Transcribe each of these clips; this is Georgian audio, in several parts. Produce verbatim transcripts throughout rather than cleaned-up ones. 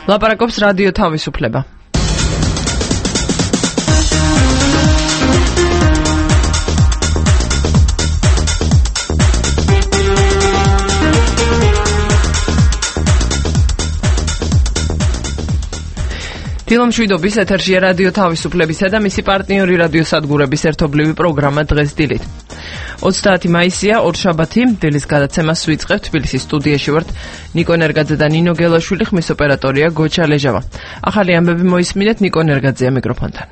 ლაპარაკობს რადიო თავისუფლება. დილო მშვიდობის ეთერშია რადიო თავისუფლებისა და მისი პარტნიორი რადიო სადგურების ერთობლივი პროგრამა დღეს დილით. ოცდაათი მაისია, ორშაბათი, დილის გადაცემას ვიწყებთ. თბილისის სტუდიაში ვართ ნიკო ნერგაძე და ნინო გელაშვილი, ხმის ოპერატორია გოჩა ლეჟავა. ახალი ამბები მოისმინეთ, ნიკო ნერგაძეა მიკროფონთან.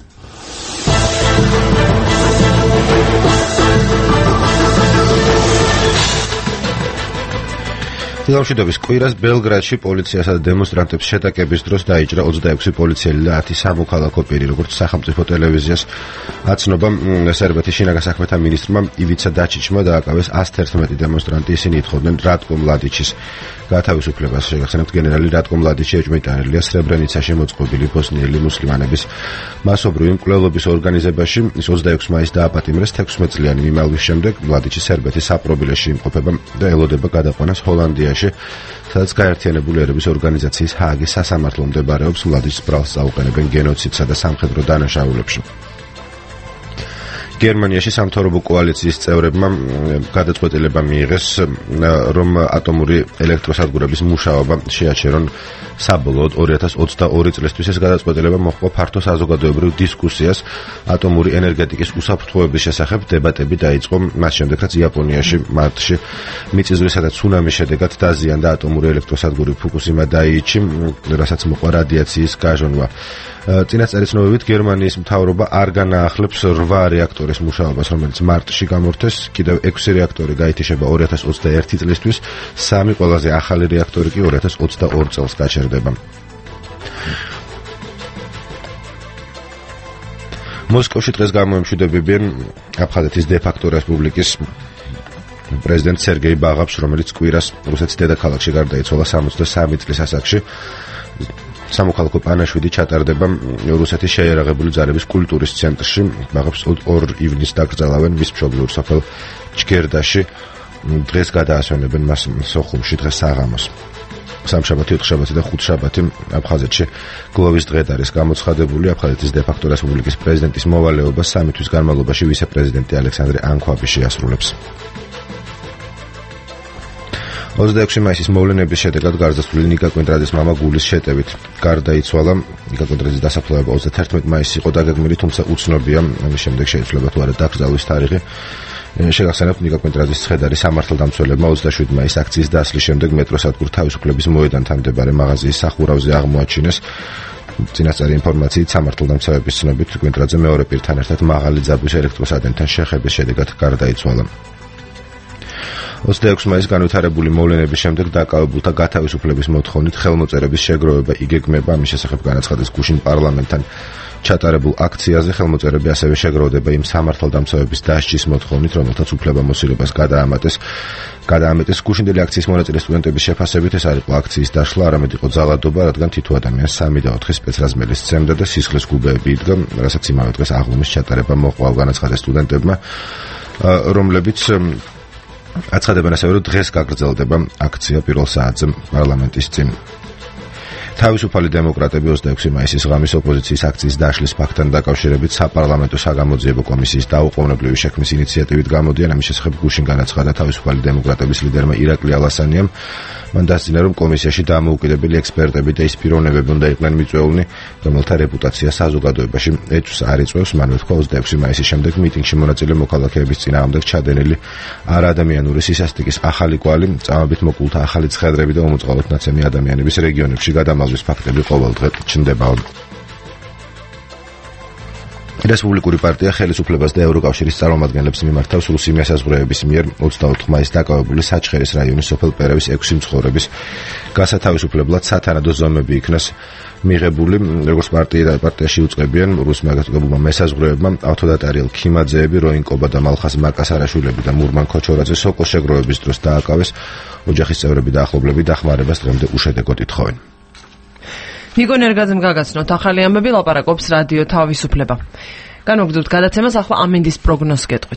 დილამშვიდობის კვირას ბელგრადში პოლიციასა და დემონსტრანტებს შეტაკების დროს დაიჭრა ოცდაექვსი პოლიციელი და ათი სამოქალაქო პირი, როგორც სახელმწიფო ტელევიზიას აცნობა. სერბეთის შინაგან საქმეთა მინისტრმა ივიცა დაჩიჩმა დააკავეს ასი თერთმეტი დემონსტრანტი. ისინი ითხოვდნენ რატკო მლადიჩის გათავისუფლებას. შეგახსენებთ, გენერალი რატკო მლადიჩი ეჭვმიტანილია სრებრენიცაში მოწყობილი ბოსნიელი მუსლიმანების მასობრივი მკვლელობის ორგანიზებაში. ის ოცდაექვსი მაისს დააპატიმრეს თექვსმეტ წლიანი მიმალვის შემდეგ. მლადიჩი სერბეთის საპრობილეში იმყოფება და ელოდება გადაყვანას ჰოლანდიაში, სადაც გაერთიანებული ერების ორგანიზაციის ჰააგის სასამართლო მდებარეობს. მლადიჩს ბრალს წაუყენებენ გენოციდსა და სამხედრო დანაშაულებში. გერმანიაში სამთავრობო კოალიციის წევრებმა გადაწყვეტილება მიიღეს, რომ ატომური ელექტროსადგურების მუშაობა შეაჩერონ საბოლოოდ ორი ათას ოცდაორი წლისთვის. ეს გადაწყვეტილება მოჰყვა ფართო საზოგადოებრივ დისკუსიას ატომური ენერგეტიკის უსაფრთხოების შესახებ. დებატები დაიწყო მას შემდეგ, რაც იაპონიაში მარტში მიწისძვრისა და ცუნამის შედეგად დაზიანდა ატომური ელექტროსადგური ფუკუსიმა დაიჩი, რასაც მოჰყვა რადიაციის გაჟონვა. წინასწარი ცნობებით გერმანიის მთავრობა არ განაახლებს რვა რეაქტორის მუშაობას, რომელიც მარტში გამორთეს. კიდევ ექვსი რეაქტორი გაითიშება ორი ათას ოცდაერთი წლისთვის, სამი ყველაზე ახალი რეაქტორი კი ორი ათას ოცდაორ წელს გაჩერდება. მოსკოვში დღეს გამოემშვიდობებიან აფხაზეთის დე-ფაქტო რესპუბლიკის პრეზიდენტ სერგეი ბაღავს, რომელიც კვირას რუსეთის დედაქალაქში გარდაიცვალა სამოცდასამი წლის ასაკში. სამოქალაქო პანაშვიდი ჩატარდება რუსეთის შეიარაღებული ძალების კულტურის ცენტრში. ბაღავს ორ ივნისს დაკრძალავენ მის მშობლიურ სოფელ ჩგერდაში. დღეს გადაასვენებენ მას სოხუმში დღეს საღამოს. სამშაბათი, ოთხშაბათი და ხუთშაბათი აფხაზეთში გლოვის დღედ არის გამოცხადებული. აფხაზეთის დე-ფაქტო რესპუბლიკის პრეზიდენტის მოვალეობას სამი თვის განმავლობაში ვიცე-პრეზიდენტი ალექსანდრე ანქვაბიში ასრულებს. ოცდაექვსი მაისის მოვლენების შედეგად გარდაცვლილი ნიკა კვინტრაძის მამა გულის შეტევით გარდაიცვალა. ნიკა კვინტრაძის დასაფლავება ოცდათერთმეტ მაისს იყო დაგეგმილი, თუმცა უცნობია ამის შემდეგ შეიცვლება თუ არა დაკრძალვის თარიღი. შეგახსენებთ, ნიკა კვინტრაძის ცხედარი სამართალდამცველებმა ოცდაშვიდი მაისს აქციის დასლის შემდეგ მეტროსადგურ თავისუფლების მოედანთან მდებარე მაღაზიის სახურავზე აღმოაჩინეს. წინასწარი ინფორმაციით სამართალდამცველების ცნობით კვინტრაძე მეორე პირთან ერთად მაღალი ძაბვის ელექტროსადენთან შეხების შედეგად გარდაიცვალა. ოცდაექვსი მაისს განვითარებული მოვლენების შემდეგ დაკავებულთა გათავისუფლების მოთხოვნით ხელმოწერების შეგროვება იგეგმება. ამის შესახებ განაცხადეს გუშინ პარლამენტთან ჩატარებულ აქციაზე. ხელმოწერები ასევე შეგროვდება იმ სამართალდამცავების დასჯის მოთხოვნით, რომელთაც უფლებამოსილებას გადაამატეს. გადაამეტეს გუშინდელი აქციის მონაწილე სტუდენტების შეფასებით. ეს არ იყო აქციის დაშლა, არამედ იყო ძალადობა, რადგან თითო ადამიანს სამი და ოთხი სპეცრაზმელი სცემდა და სისხლის გუბეები იდგა, რასაც იმავე დღეს აღლუმის ჩატარება მოჰყვა. განაცხადეს სტუდენტებმა, რომლებიც აცხადებენ ასევე, რომ დღეს გაგრძელდება აქცია პირველ საათზე პარლამენტის წინ. თავისუფალი დემოკრატები ოცდაექვსი მაისის ღამის ოპოზიციის აქციის დაშლის ფაქტთან დაკავშირებით საპარლამენტო საგამოძიებო კომისიის დაუყოვნებლივი შექმნის ინიციატივით გამოდიან. ამის შესახებ გუშინ განაცხადა თავისუფალი დემოკრატების ლიდერმა ირაკლი ალასანიამ. მან დასძინა, რომ კომისიაში დამოუკიდებელი ექსპერტები და ის პიროვნებები უნდა იყვნენ მიწვეულნი, რომელთა რეპუტაცია საზოგადოებაში ეჭვს არ იწვევს. მან უთქვა, ოცდაექვსი მაისის შემდეგ მიტინგში მონაწილე მოქალაქეების წინააღმდეგ ჩადენილი არაადამიანური სისასტიკის ახალი კვალი, წამებით მოკლულთა ახალი ცხედრები და უმოწყალოდ ნაცემი ადამიანების რეგიონებში გადამალვის ფაქტები ყოველდღე ჩნდება. რესპუბლიკური პარტია ხელისუფლებას და ევროკავშირის წარმომადგენლებს მიმართავს რუსი მესაზღვრეების მიერ ოცდაოთხ მაისს დაკავებული საჩხერის რაიონის სოფელ პერევის ექვსი მცხოვრების გასათავისუფლებლად სათანადო ზომები იქნას მიღებული. როგორც პარტია და პარტიაში უწყებიან რუსმა გასაგებულმა მესაზღვრეებმა ავთოდატარიელ ქიმაძეები, როინკობა და მალხაზ მაკასარაშვილები და მურმან ქოჩორაძე სოკოს შეგროვების დროს დააკავეს. ოჯახის წევრები და ახლობლები დახმარებას დღემდე უშედეგოდ ითხოვენ. ნიკო ნერგაძემ გაგაცნოთ ახალი ამბები, ლაპარაკობს რადიო თავისუფლება. განვაგრძობთ გადაცემას, ახლა ამინდის პროგნოზს გეტყვით.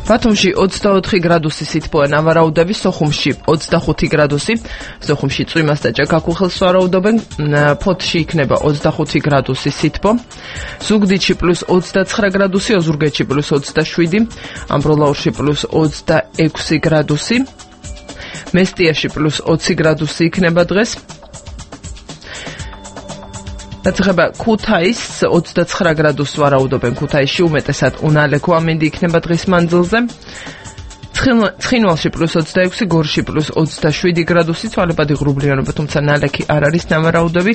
ბათუმში ოცდაოთხი გრადუსი სითბოა ნავარაუდები, სოხუმში ოცდახუთი გრადუსი, სოხუმში წვიმას და ჭექაქუხილს ვარაუდობენ, ფოთში იქნება ოცდახუთი გრადუსი სითბო, ზუგდიდში პლუს ოცდაცხრა გრადუსი, ოზურგეთში პლუს ოცდაშვიდი, ამბროლაურში პლუს ოცდაექვსი გრადუსი, მესტიაში პლუს ოცი გრადუსი იქნება დღეს. რაც ეხება ქუთაისს ოცდაცხრა გრადუსს ვარაუდობენ, ქუთაისში უმეტესად უნალექო ამინდი იქნება დღის მანძილზე. ცხინვალში პლუს ოცდაექვსი, გორში პლუს ოცდაშვიდი გრადუსი, ცვალებადი ღრუბლიანობა, თუმცა ნალექი არ არის ნავარაუდები.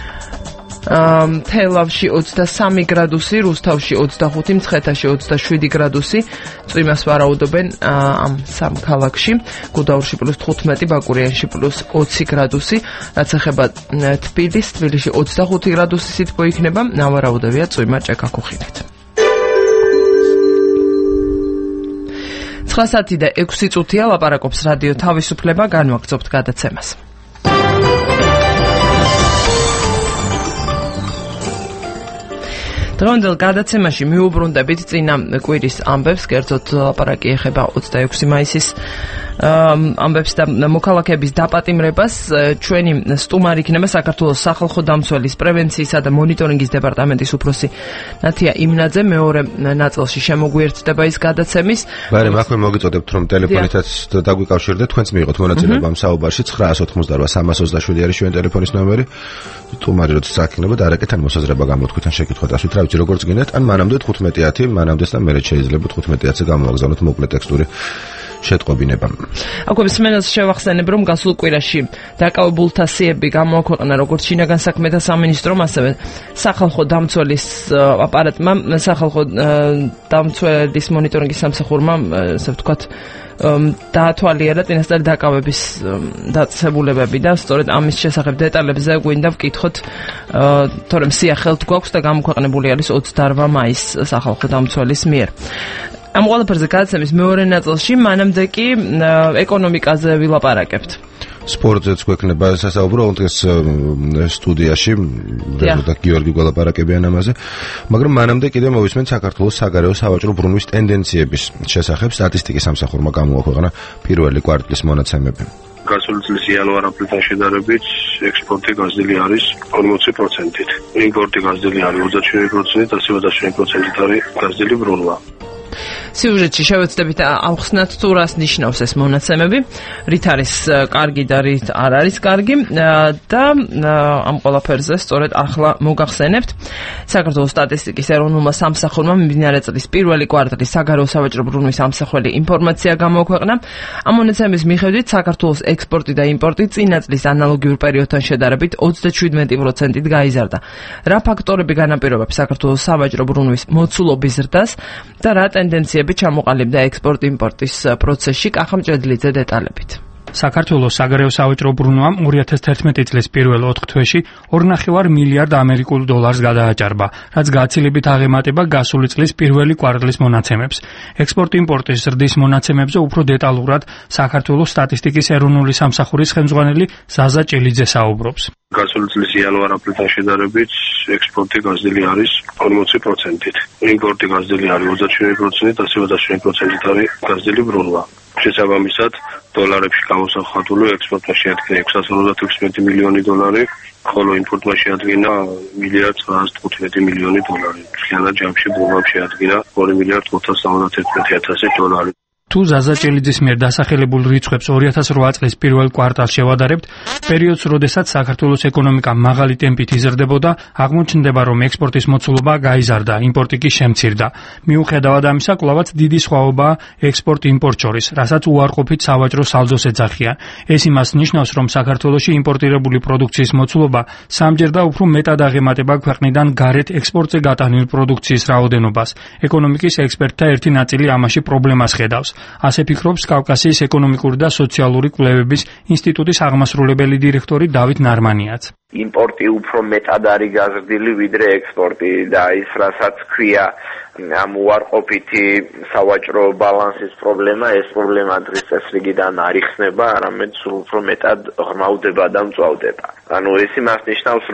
თელავში ოცდასამი გრადუსი, რუსთავში ოცდახუთი, მცხეთაში ოცდაშვიდი გრადუსი, წვიმას ვარაუდობენ ამ სამ ქალაქში, გუდაურში პლუს თხუთმეტი, ბაკურიანში პლუს ოცი გრადუსი, რაც ეხება თბილისს, თბილისში ოცდახუთი გრადუსი სითბო იქნება, ნავარაუდებია წვიმა ჭექაქუხილით. ცხრა საათი და ექვსი წუთია, ლაპარაკობს რადიო თავისუფლება, განვაგრძობთ გადაცემას. დღევანდელ გადაცემაში მიუბრუნდებით წინა კვირის ამბებს, კერძოდ ლაპარაკი ეხება ოცდაექვსი მაისის ამბებს და მოქალაქეების დაპატიმრებას. ჩვენი სტუმარი იქნება საქართველოს სახალხო დამცველის პრევენციისა და მონიტორინგის დეპარტამენტის უფროსი ნათია იმნაძე. მეორე ნაწილში შემოგვიერთდება ის გადაცემის. ბარემ აქვე მოგიწოდებთ, რომ ტელეფონითაც დაგვიკავშირდეთ, თქვენც მიიღოთ მონაწილეობა ამ საუბარში. ცხრაას ოცდაოთხმოცდარვა სამას ოცდაშვიდი არის ჩვენი ტელეფონის ნომერი. სტუმარი როცა აქნება დარეკეთ ან მოსაზრება გამოთქვით ან შეკითხვა დასვით, რა ვიცი როგორც გინდათ, ან მანამდე თხუთმეტი ათი, მანამდე და მერე შეიძლება თხუთმეტი ათზე გამოვაგზავნოთ მოკლე ტექსტური შეტყობინება. აქვე მსმენელს შევახსენებ, რომ გასულ კვირაში დაკავებულთა სიები გამოაქვეყნა როგორც შინაგან საქმეთა სამინისტრომ, ასევე სახალხო დამცველის აპარატმა, სახალხო დამცველის მონიტორინგის სამსახურმა, ასე ვთქვათ, დაათვალიერა წინასწარი დაკავების დაწესებულებები და სწორედ ამის შესახებ დეტალებზე გვინდა ვკითხოთ, თორემ სია ხელთ გვაქვს და გამოქვეყნებული არის ოცდაორ მაისს სახალხო დამცველის მიერ. ამ ყველაფერზე გადაცემის მეორე ნაწილში მანამდე კი ეკონომიკაზე ვილაპარაკებთ. სპორტზეც გვექნება სასაუბრო, დღეს სტუდიაში და გიორგი გველაპარაკებიან ამაზე, მაგრამ მანამდე კიდევ მოვისმენთ საქართველოს საგარეო სავაჭრო ბრუნვის ტენდენციების შესახებ სტატისტიკის სამსახურმა გამოაქვეყნა პირველი კვარტლის მონაცემები. გასული წლის იანვარ-აპრილთან შედარებით ექსპორტი გაზრდილი არის ორმოცი პროცენტით, იმპორტი გაზრდილი არის ოცდაშვიდი პროცენტით, ასევე ოცდაშვიდი პროცენტით არის გაზრდილი ბრუნვა. სიუჟეტში შევეცდებით ავხსნათ თუ რას ნიშნავს ეს მონაცემები, რით არის კარგი და რით არ არის კარგი და ამ ყველაფერზე სწორედ ახლა მოგახსენებთ. საქართველოს სტატისტიკის ეროვნულმა სამსახურმა მიმდინარე წლის პირველი კვარტალის საგარეო სავაჭრო ბრუნვის ამსახველი ინფორმაცია გამოაქვეყნა. ამ მონაცემის მიხედვით საქართველოს ექსპორტი და იმპორტი წინა წლის ანალოგიურ პერიოდთან შედარებით ოცდაშვიდმეტი პროცენტით გაიზარდა. რა ფაქტორები განაპირობებს საქართველოს სავაჭრო ბრუნვის მოცულობის ზრდას და რა ტენდენციები ჩამოყალიბდა ექსპორტ-იმპორტის პროცესში? კახამჭედლიძე დეტალებით. საქართველოს საგარეო სავაჭრო ბრუნვამ ორი ათას თერთმეტი წლის პირველ ოთხ თვეში ორნახევარ მილიარდ ამერიკულ დოლარს გადააჭარბა, რაც გაცილებით აღემატება გასული წლის პირველი კვარტლის მონაცემებს. ექსპორტ-იმპორტის ზრდის მონაცემებზე უფრო დეტალურად საქართველოს სტატისტიკის ეროვნული სამსახურის ხელმძღვანელი ზაზა ჭილიძე საუბრობს. გასული წლის იანვარ-აპრილთან შედარებით ექსპორტი გაზრდილი არის ორმოცი პროცენტით, იმპორტი გაზრდილი არის ოცდაშვიდი პროცენტით, ასევე ოცდაშვიდი პროცენტით არის გაზრდილი ბრუნვა. შესაბამისად, დოლარებში გამოსახული ექსპორტმა შეადგინა ექვსას ოცდათექვსმეტი მილიონი დოლარი, ხოლო იმპორტმა შეადგინა მილიარდ ცხრაას თხუთმეტი მილიონი დოლარი. მთლიანად ჯამში ბრუნვამ შეადგინა ორი მილიარდ ოთხას სამოცდათერთმეტი ათასი დოლარი. თუ ზაზა ჭილიძის მიერ დასახელებულ რიცხვებს ორი ათას რვა წლის პირველ კვარტალს შევადარებთ, პერიოდს, როდესაც საქართველოს ეკონომიკა მაღალი ტემპით იზრდებოდა, აღმოჩნდება, რომ ექსპორტის მოცულობა გაიზარდა, იმპორტი კი შემცირდა. მიუხედავად ამისა, კვლავაც დიდი სხვაობაა ექსპორტ-იმპორტ შორის, რასაც უარყოფით სავაჭრო სალდოს ეძახიან. ეს იმას ნიშნავს, რომ საქართველოში იმპორტირებული პროდუქციის მოცულობა სამჯერ და უფრო მეტად აღემატება ქვეყნიდან გარეთ ექსპორტზე გატანილი პროდუქციის რაოდენობას. ეკონომიკის ექსპერტთა ერთი ნაწილი ამაში პრობლემას ხედავს. ასე ფიქრობს კავკასიის ეკონომიკური და სოციალური კვლევების ინსტიტუტის აღმასრულებელი დირექტორი დავით ნარმანიაც. იმპორტი უფრო მეტად არის გაზრდილი ვიდრე ექსპორტი და ის რასაც ქვია ამ უარყოფითი სავაჭრო ბალანსის პრობლემა, ეს პრობლემა დღის წესრიგიდან არ იხსნება, არამედ სულ უფრო მეტად ღრმავდება და მწვავდება. ანუ ეს იმას ნიშნავს, რომ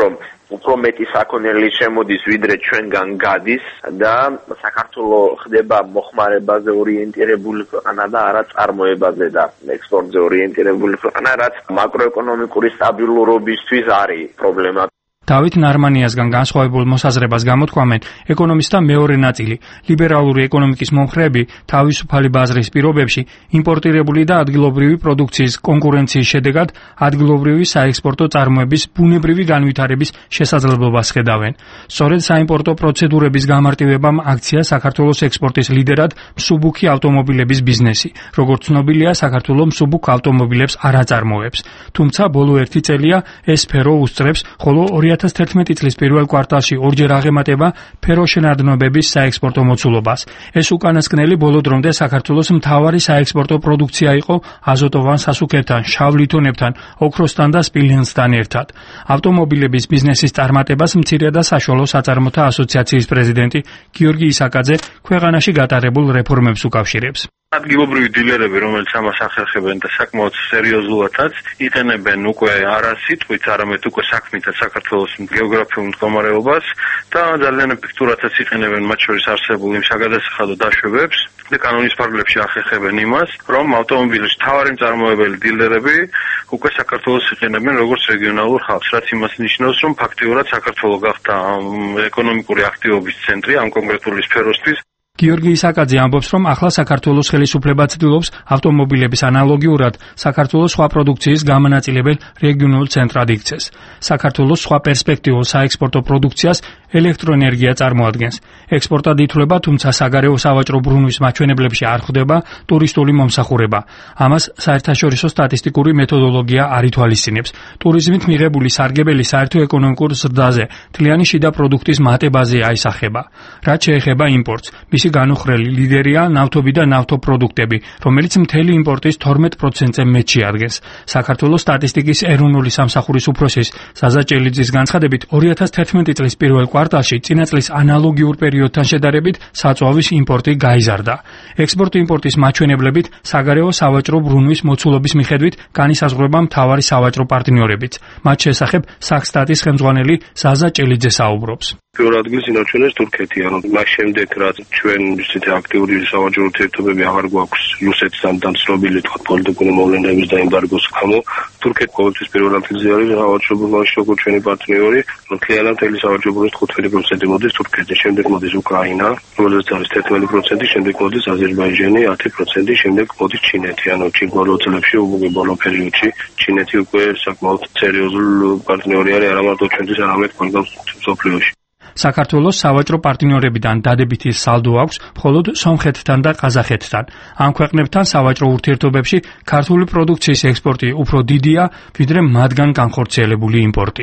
უფრო მეტი საქონელი შემოდის, ვიდრე ჩვენგან გადის და საქართველოს ხდება მოხმარებაზე ორიენტირებული ქვეყანა და არა წარმოებაზე და ექსპორტზე ორიენტირებული ქვეყანა, რაც მაკროეკონომიკური სტაბილურობისთვის არის პრობლემა. დავით ნარმანიასგან განსხვავებულ მოსაზრებას გამოთქვამენ ეკონომისტთა მეორე ნაწილი. ლიბერალური ეკონომიკის მომხრეები თავისუფალი ბაზრის პირობებში იმპორტირებული და ადგილობრივი პროდუქციის კონკურენციის შედეგად ადგილობრივი საექსპორტო წარმოების ბუნებრივი განვითარების შესაძლებლობას ხედავენ. სწორედ საიმპორტო პროცედურების გამარტივებამ აქცია საქართველოს ექსპორტის ლიდერად მსუბუქი ავტომობილების ბიზნესი. როგორც ცნობილია, საქართველოს მსუბუქ ავტომობილებს არ აწარმოებს. თუმცა ბოლო ერთი წელია ეს სფერო უსწრებს, ხოლო ორი ათას თერთმეტი წლის პირველ კვარტალში ორჯერ აღემატება ფეროშენადნობების საექსპორტო მოცულობას. ეს უკანასკნელი ბოლო დრომდე საქართველოს მთავარი საექსპორტო პროდუქცია იყო აზოტოვან სასუქებთან, შავ ლითონებთან, ოქროსთან და სპილენძთან ერთად. ავტომობილების ბიზნესის წარმატებას მცირე და საშუალო საწარმოთა ასოციაციის პრეზიდენტი გიორგი ისაკაძე ქვეყანაში გატარებულ რეფორმებს უკავშირებს. ადგილობრივი დილერები, რომელიც ამას ახერხებენ და საკმაოდ სერიოზულადაც იყენებენ უკვე არა სიტყვით, არამედ უკვე საქმითაც საქართველოს გეოგრაფიულ მდგომარეობას და ძალიან ეფექტურადაც იყენებენ მათ შორის არსებულ იმ საგადასახადო დაშვებებს და კანონის ფარგლებში ახერხებენ იმას, რომ ავტომობილის მთავარი მწარმოებელი დილერები უკვე საქართველოს იყენებენ როგორც რეგიონალურ ხალხს, რაც იმას ნიშნავს, რომ ფაქტიურად საქართველო გახდა ეკონომიკური აქტივობის ცენტრი ამ კონკრეტული სფეროსთვის. გიორგი ისაკაძე ამბობს, რომ ახლა საქართველოს ხელისუფლება ცდილობს ავტომობილების ანალოგიურად საქართველოს სხვა პროდუქციის გამონაწილებელ რეგიონულ ცენტრად იქცეს. საქართველოს სხვა პერსპექტიულ საექსპორტო პროდუქციას ელექტროენერგია წარმოადგენს. ექსპორტად ითვლება, თუმცა საგარეო სავაჭრო ბრუნვის მაჩვენებლებში არ ხვდება ტურისტული მომსახურება. ამას საერთაშორისო სტატისტიკური მეთოდოლოგია არ ითვალისწინებს. ტურიზმით მიღებული სარგებელი საერთო ეკონომიკურ ზრდაზე თლიანი შიდა პროდუქტის მატებაზე აისახება. რაც შეეხება იმპორტს, მისი განუხრელი ლიდერია ნავთობი და ნავთობპროდუქტები, რომელიც მთელი იმპორტის თორმეტ პროცენტზე მეტში ადგენს. საქართველოს სტატისტიკის ეროვნული სამსახურის უფროსის ზაზა ჭელიძის განცხადებით, ორი ათას თერთმეტი წლის პირველ კვარტალში წინა წლის ანალოგიურ პერიოდთან შედარებით საწვავის იმპორტი გაიზარდა. ექსპორტ-იმპორტის მაჩვენებლებით საგარეო სავაჭრო ბრუნვის მოცულობის მიხედვით განისაზღვრება მთავარი სავაჭრო პარტნიორებიც. მათ შესახებ საქსტატის ხელმძღვანელი ზაზა ჭელიძე საუბრობს. პირველ ადგილს ინარჩუნებს თურქეთი, ანუ მას შემდეგ რაც ჩვენ ისეთი აქტიური სავაჭრო ურთიერთობები აღარ გვაქვს რუსეთთან და ცნობილი თქვა პოლიტიკური მოვლენების და ემბარგოს გამო, თურქეთი ყოველთვის პირველ ადგილზე არის სავაჭრო ბრუნვაში როგორც ჩვენი პარტნიორი, მთლიანად მთელი სავაჭრო ბრუნვის თხუთმეტი პროცენტი მოდის თურქეთში, შემდეგ მოდის უკრაინა, რომელიც არის თერთმეტი პროცენტი, შემდეგ მოდის აზერბაიჯანი ათი პროცენტი, შემდეგ მოდის ჩინეთი, ანუ ჩინ ბოლო წლებში, უკვე ბოლო პერიოდში ჩინეთი უკვე საკმაოდ სერიოზული პარტნიორი არის არა მარტო ჩვენთვის, არამედ ყველგან მსოფლიოში. საქართველოს სავაჭრო პარტნიორებიდან დადებითი სალდო აქვს მხოლოდ სომხეთთან და ყაზახეთთან. ამ ქვეყნებთან სავაჭრო ურთიერთობებში ქართული პროდუქციის ექსპორტი უფრო დიდია, ვიდრე მათგან განხორციელებული იმპორტი.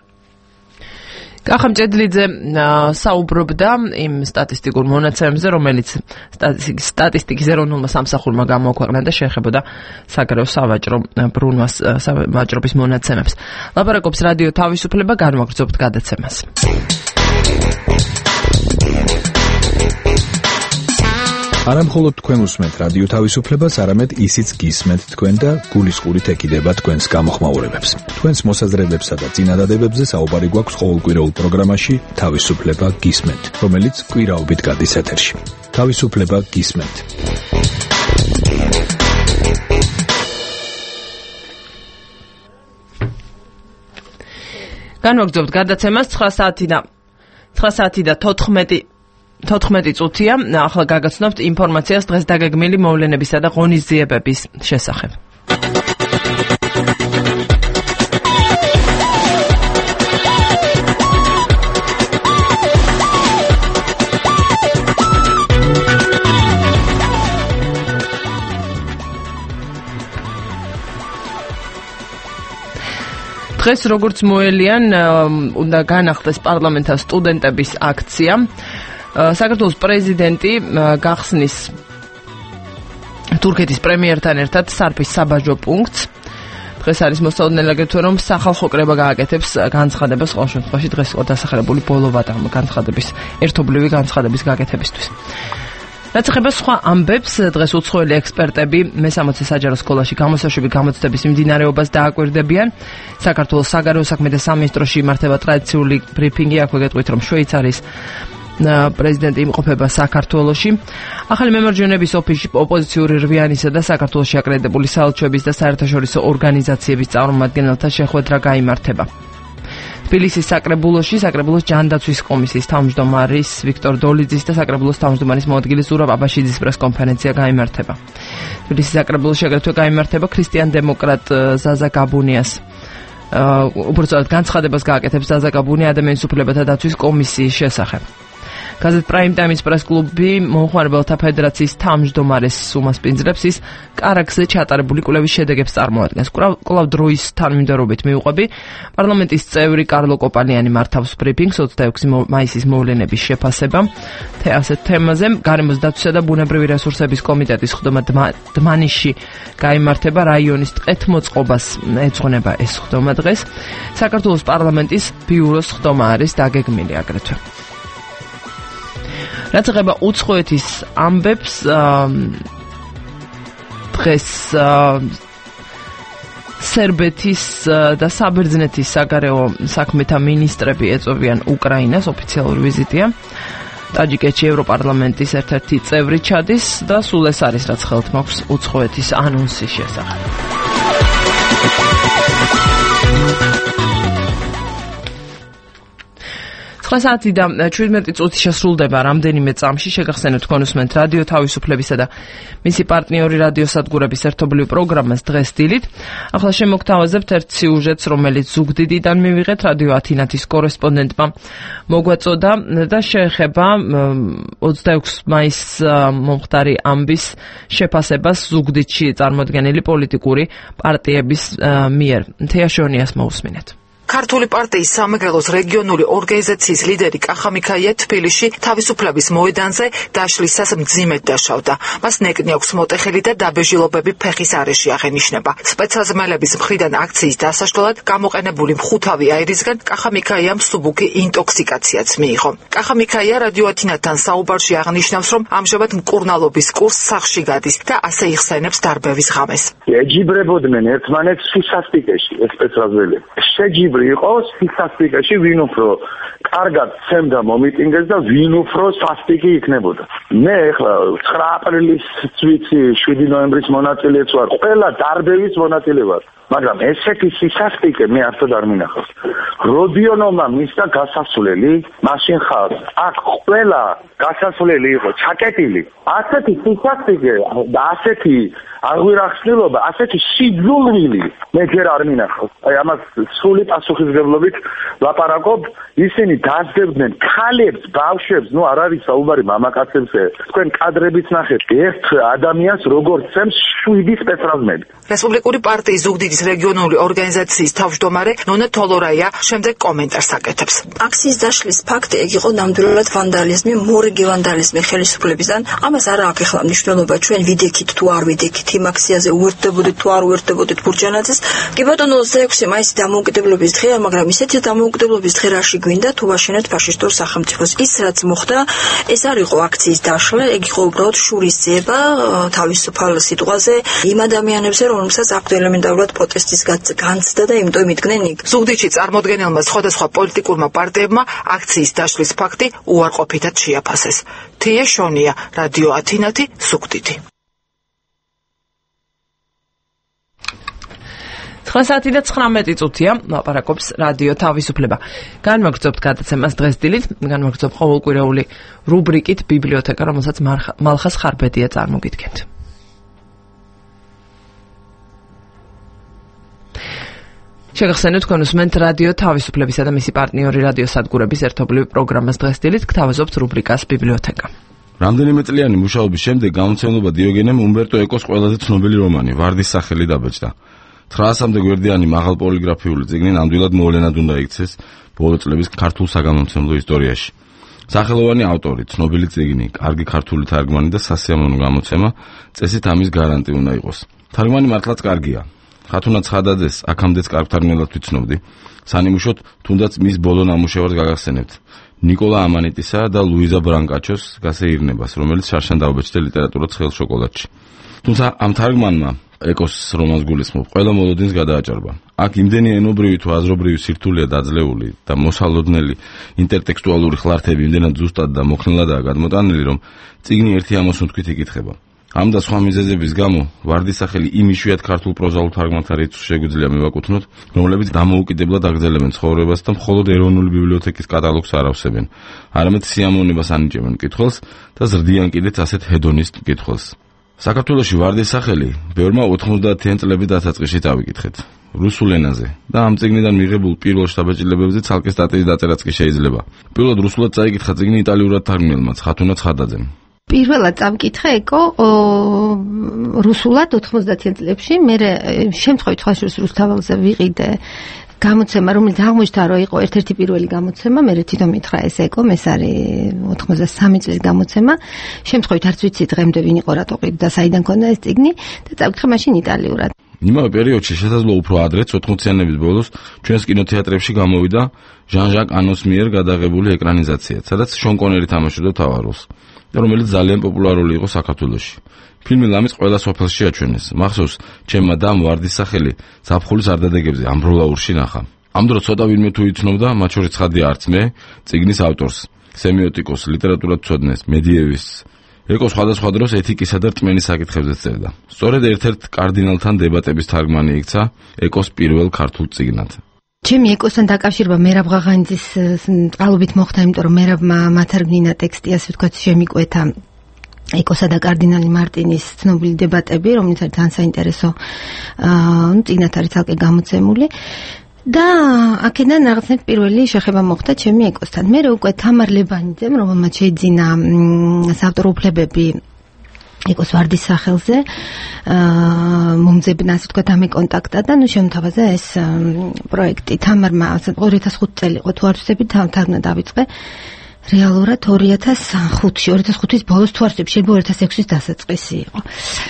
კახა მჭედლიძე საუბრობდა იმ სტატისტიკურ მონაცემებზე, რომელიც სტატისტიკის ეროვნულმა სამსახურმა გამოაქვეყნა და შეეხებოდა საგარეო სავაჭრო ბრუნვას ვაჭრობის მონაცემებს. ლაპარაკობს რადიო თავისუფლება, განვაგრძობთ გადაცემას. არა მხოლოდ თქვენ უსმენთ რადიო თავისუფლებას, არამედ ისიც გისმენთ თქვენ და გულისყურით ეკიდება თქვენს გამოხმაურებებს. თქვენს მოსაზრებებსა და წინადადებებზე საუბარი გვაქვს ყოველკვირეულ პროგრამაში თავისუფლება გისმენთ, რომელიც კვირაობით გადის ეთერში. თავისუფლება გისმენთ. განვაგრძობთ გადაცემას ცხრა საათი და ცხრა საათი და თოთხმეტი წუთია. ახლა გაგაცნობთ ინფორმაციას დღეს დაგეგმილი მოვლენებისა და ღონისძიებების შესახებ. დღეს როგორც მოელიან უნდა განახლდეს პარლამენტთან სტუდენტების აქცია. საქართველოს პრეზიდენტი გახსნის თურქეთის პრემიერთან ერთად სარფის საბაჟო პუნქტს. დღეს არის მოსწავლელი აგრეთვე რომ სახალხო კრება გააკეთებს განცხადებას ყოველ შემთხვევაში დღეს იყო დასახელებული ბოლო ვადა განცხადების ერთობლივი განცხადების გაკეთებისთვის. რაც ეხება სხვა ამბებს, დღეს უცხოელი ექსპერტები მესამოცე საჯარო სკოლაში გამოსაშვები გამოცდების მიმდინარეობას დააკვირდებიან. საქართველოს საგარეო საქმეთა სამინისტროში იმართება ტრადიციული ბრიფინგი, აქვე გეტყვით, რომ შვეიცარიის პრეზიდენტი იმყოფება საქართველოში. ახალი მემარჯვენეების ოფისში ოპოზიციური რვიანისა და საქართველოში აკრედიტებული საელჩოების და საერთაშორისო ორგანიზაციების წარმომადგენელთა შეხვედრა გაიმართება. თბილისის საკრებულოში საკრებულოს ჯანდაცვის კომისიის თავმჯდომარის ვიქტორ დოლიძის და საკრებულოს თავმჯდომარის მოადგილის ზურაბ აბაშიძის პრესკონფერენცია გაიმართება. თბილისის საკრებულოში აგრეთვე გაიმართება ქრისტიან დემოკრატ ზაზა გაბუნიას უბრალოდ განცხადებას გააკეთებს ზაზა გაბუნია ადამიანის უფლებათა დაცვის კომისიის შესახებ. გაზეთ პრაიმ ტაიმის პრეს-კლუბი მომხმარებელთა ფედერაციის თავმჯდომარეს უმასპინძლებს ის კარაქზე ჩატარებული კვლევის შედეგებს წარმოადგენს. კვლავ დროის თანმიმდევრობით მივუყვები, პარლამენტის წევრი კარლო კოპალიანი მართავს ბრიფინგს ოცდაექვსი მაისის მოვლენების შეფასება. ასეთ თემაზე გარემოს დაცვისა და ბუნებრივი რესურსების კომიტეტის ხდომა დმანიში გაიმართება, რაიონის ტყეთმოწყობას ეძღვნება ეს ხდომა დღეს. საქართველოს პარლამენტის ბიუროს ხდომა არის დაგეგმილი აგრეთვე. რაც ეხება უცხოეთის ამბებს, დღეს სერბეთის და საბერძნეთის საგარეო საქმეთა მინისტრები ეწვევიან უკრაინას, ოფიციალური ვიზიტია. ტაჯიკეთში ევროპარლამენტის ერთ-ერთი წევრი ჩადის და სულ ეს არის, რაც ხელთ მაქვს უცხოეთის ანონსის შესახებ. ცხრა საათი და შვიდმეტი წუთი შესრულდება რამდენიმე წამში. შეგახსენებთ თქვენ უსმენთ რადიო თავისუფლებისა და მისი პარტნიორი რადიოსადგურების ერთობლივ პროგრამას დღეს დილით. ახლა შემოგთავაზებთ ერთ სიუჟეტს, რომელიც ზუგდიდიდან მივიღეთ, რადიო ათინათის კორესპონდენტმა მოგვაწოდა და შეეხება ოცდაექვსი მაისს მომხდარი ამბის შეფასებას ზუგდიდში წარმოდგენილი პოლიტიკური პარტიების მიერ. თეა შონიას მოусმინეთ. ქართული პარტიის სამეგრელოს რეგიონული ორგანიზაციის ლიდერი კახა მიქაია თბილისში თავისუფლების მოედანზე დაშლისას მძიმედ დაშავდა. მას ნეკნი აქვს მოტეხილი და დაბეჟილობები ფეხის არეში აღენიშნება. სპეცაზმელების მხრიდან აქციის დასაშლელად გამოყენებული მხუთავი აირისგან კახა მიქაიამ მსუბუქი ინტოქსიკაციაც მიიღო. კახა მიქაია რადიო ათინათთან საუბარში აღნიშნავს, რომ ამჟამად მკურნალობის კურსს სახლში გადის და ასე იხსენებს დარბევის ღამეს. ეჯიბრებოდნენ ერთმანეთს სისასტიკეში ეს სპეცაზმელები. შეჯიბ იყოს სისასტიკეში ვინ უფრო კარგად ცემდა მომიტინგეს და ვინ უფრო სასტიკი იქნებოდა. მე ახლა ცხრა აპრილის ვიცი შვიდი ნოემბრის მონაწილეც ვარ, ყველა დარბევის მონაწილე ვარ, მაგრამ ესეთი სისასტიკე მე არც არ მინახავს. როდიონომა მისცა გასასვლელი, მაშინ ხარ აქ ყველა გასასვლელი იყო ჩაკეტილი. ასეთი სისასტიკე და ასეთი აღვირახსნილობა, ასეთი სიძულვილი მე ჯერ არ მინახავს. აი ამას სრული პასუხისმგებლობით ლაპარაკობ, ისინი დასდებდნენ ქალებს, ბავშვებს, ნუ არ არის საუბარი მამაკაცებზე. თქვენ კადრებიც ნახეთ, ერთ ადამიანს როგორ ცემს შვიდი სპეცრაზმელი. რესპუბლიკური პარტიის ზუგდიდის რეგიონული ორგანიზაციის თავმჯდომარე ნონა თოლორაია შემდეგ კომენტარს აკეთებს. აქციის დაშლის ფაქტი ეგ იყო ნამდვილად ვანდალიზმი, მორიგი ვანდალიზმი ხელისუფლებისგან. ამას არ აქვს ახლა მნიშვნელობა ჩვენ ვიდექით თუ არ ვიდექით იმ აქციაზე უერთდებოდით თუ არ უერთდებოდით ბურჯანაძეს. კი ბატონო ოცდაექვსი მაისი დამოუკიდებლობის დღეა, მაგრამ ისეთი დამოუკიდებლობის დღე რაში გვინდა თუ ვაშენებთ ფაშისტურ სახელმწიფოს. ის რაც მოხდა, ეს არ იყო აქციის დაშლა, ეგ იყო უბრალოდ შურისძიება თავისუფალ სიტყვაზე იმ ადამიანებზე, რომელსაც აქვთ ელემენტარულად პროტესტის განცდა და იმიტომ იდგნენ იქ. ზუგდიდში წარმოდგენილმა სხვადასხვა პოლიტიკურმა პარტიებმა აქციის დაშლის ფაქტი უარყოფითად შეაფასეს. თია შონია, რადიო ათინათი, ზუგდიდი. ცხრა საათი და ცხრამეტი წუთია, ლაპარაკობს რადიო თავისუფლება. განმაგრძობთ გადაცემას დღეს დილით, განმაგრძობ ყოველკვირეული რუბრიკით ბიბლიოთეკა, რომელსაც მალხას ხარბედია წარმოგიდგენთ. შეგახსენებთ თქვენ უსმენთ რადიო თავისუფლებისა და მისი პარტნიორი რადიოსადგურების ერთობლივი პროგრამას დღეს დილით, გთავაზობთ რუბრიკას ბიბლიოთეკა. რამდენიმე წლიანი მუშაობის შემდეგ გამოცემულობა დიოგენემ უმბერტო ეკოს ყველაზე ცნობილი რომანი ვარდის სახელი დაბეჭდა. ცხრაასამდე გვერდიანი მაღალ პოლიგრაფიული წიგნი ნამდვილად მოვლენად უნდა იქცეს ბოლო წლების ქართულ საგამომცემლო ისტორიაში. სახელოვანი ავტორი, ცნობილი წიგნი, კარგი ქართული თარგმანი და სასიამოვნო გამოცემა წესით ამის გარანტი უნდა იყოს. თარგმანი მართლაც კარგია. ხათუნა ცხადაძეს აქამდეც კარგ თარგმნელად ვიცნობდი. სანიმუშოდ თუნდაც მის ბოლო ნამუშევარს გაგახსენებთ. ნიკოლა ამანიტისა და ლუიზა ბრანკაჩოს გასეირნებას, რომელიც შარშან დაუბეჭდა ლიტერატურას ხელ შოკოლადში. თუმცა ამ თარგმანმა ეკოს რომანს გულისხმობ, ყველა მოლოდინს გადააჭარბა. აქ იმდენი ენობრივი თუ აზრობრივი სირთულეა დაძლეული და მოსალოდნელი ინტერტექსტუალური ხლართები იმდენად ზუსტად და მოხნილადაა გადმოტანილი, რომ წიგნი ერთი ამოსუნთქვით იკითხება. ამ და სხვა მიზეზების გამო ვარდისახელი იმ იშვიათ ქართულ პროზაულ თარგმანთა რიცხვს შეგვიძლია მივაკუთვნოთ, რომლებიც დამოუკიდებლად აგრძელებენ ცხოვრებას და მხოლოდ ეროვნული ბიბლიოთეკის კატალოგს არ ავსებენ, არამედ სიამოვნებას ანიჭებენ მკითხველს და ზრდიან კიდეც ასეთ ჰედონისტ მკითხველს. საქართველოში ვარდისახელი ბევრმა ოთხმოცდაათიან წლების დასაწყისში წავიკითხეთ რუსულ ენაზე და ამ წიგნიდან მიღებულ პირველ შთაბეჭდილებებზე ცალკე სტატიის დაწერაც კი შეიძლება. პირველად რუსულად წაიკითხა წიგნი იტალიურად თარგმნელმა ხათუნა ცხადაძემ. პირველად წავკითხე ეკო რუსულად ოთხმოცდაათიან წლებში, მე შემთხვევით ხაშურის რუსთაველზე ვიყიდე გამოცემა, რომელიც აღმოჩნდა, რომ იყო ერთ-ერთი პირველი გამოცემა, მე თვითონ მითხრა ეს ეკო, ეს არის ოცდამსამი წლის გამოცემა. შემთხვევით არც ვიცი დღემდე ვინ იყო, რატო ყიდდა და საიდან ქონდა ეს წიგნი და წავკითხე მაშინ იტალიურად. იმავე პერიოდში შესაძლოა უფრო ადრეც ოთხმოციანების ბოლოს ჩვენს კინოთეატრებში გამოვიდა ჟან-ჟაკ ანოს მიერ გადაღებული ეკრანიზაცია, სადაც შონ კონერი თამაშობდა მთავარ როლს და რომელიც ძალიან პოპულარული იყო საქართველოში. ფილმი ლამის ყველა სოფელში აჩვენეს. მახსოვს, ჩემმა დამ ვარდისახელი ზაფხულის არდადეგებზე ამბროლაურში ნახა. ამ დროს ცოტა ვინმე თუ იცნობდა, მათ შორის ცხადია არც მე, წიგნის ავტორს, სემიოტიკოს, ლიტერატურათმცოდნეს, მედიევისტს. ეკო სხვადასხვა დროს ეთიკისა და რწმენის საკითხებზე წერდა. სწორედ ერთ-ერთ კარდინალთან დებატების თარგმანი იქცა ეკოს პირველ ქართულ წიგნად. ჩემი ეკოსთან დაკავშირება მერაბ ღაღანიძის წყალობით მოხდა, იმიტომ რომ მერაბმა მათარგმნინა ტექსტი, ასე ვთქვათ, შემიკვეთა ეკოსა და კარდინალი მარტინის ცნობილი დებატები, რომელიც არის ძალიან საინტერესო, აა, წიგნად არის ცალკე გამოცემული. და აქედან რაღაცნაირად პირველი შეხება მოხდა ჩემი ეკოსთან. მე უკვე თამარ ლებანიძემ, რომელმაც შეიძინა საავტორო უფლებები ეკოს ვარდის სახელზე, აა მომძებნა, ასე ვთქვათ, ამე კონტაქტა და ნუ შემთავაზა ეს პროექტი. თამარმა ორი ათას ხუთი წელი იყო თუ არ ვცდები, თარგმნა დავიწყე. რეალურად ორი ათას ხუთში, ორი ათას ხუთის ბოლოს თუ არ ვცდები, შეიძლება ორი ათას ექვსის დასაწყისი იყო.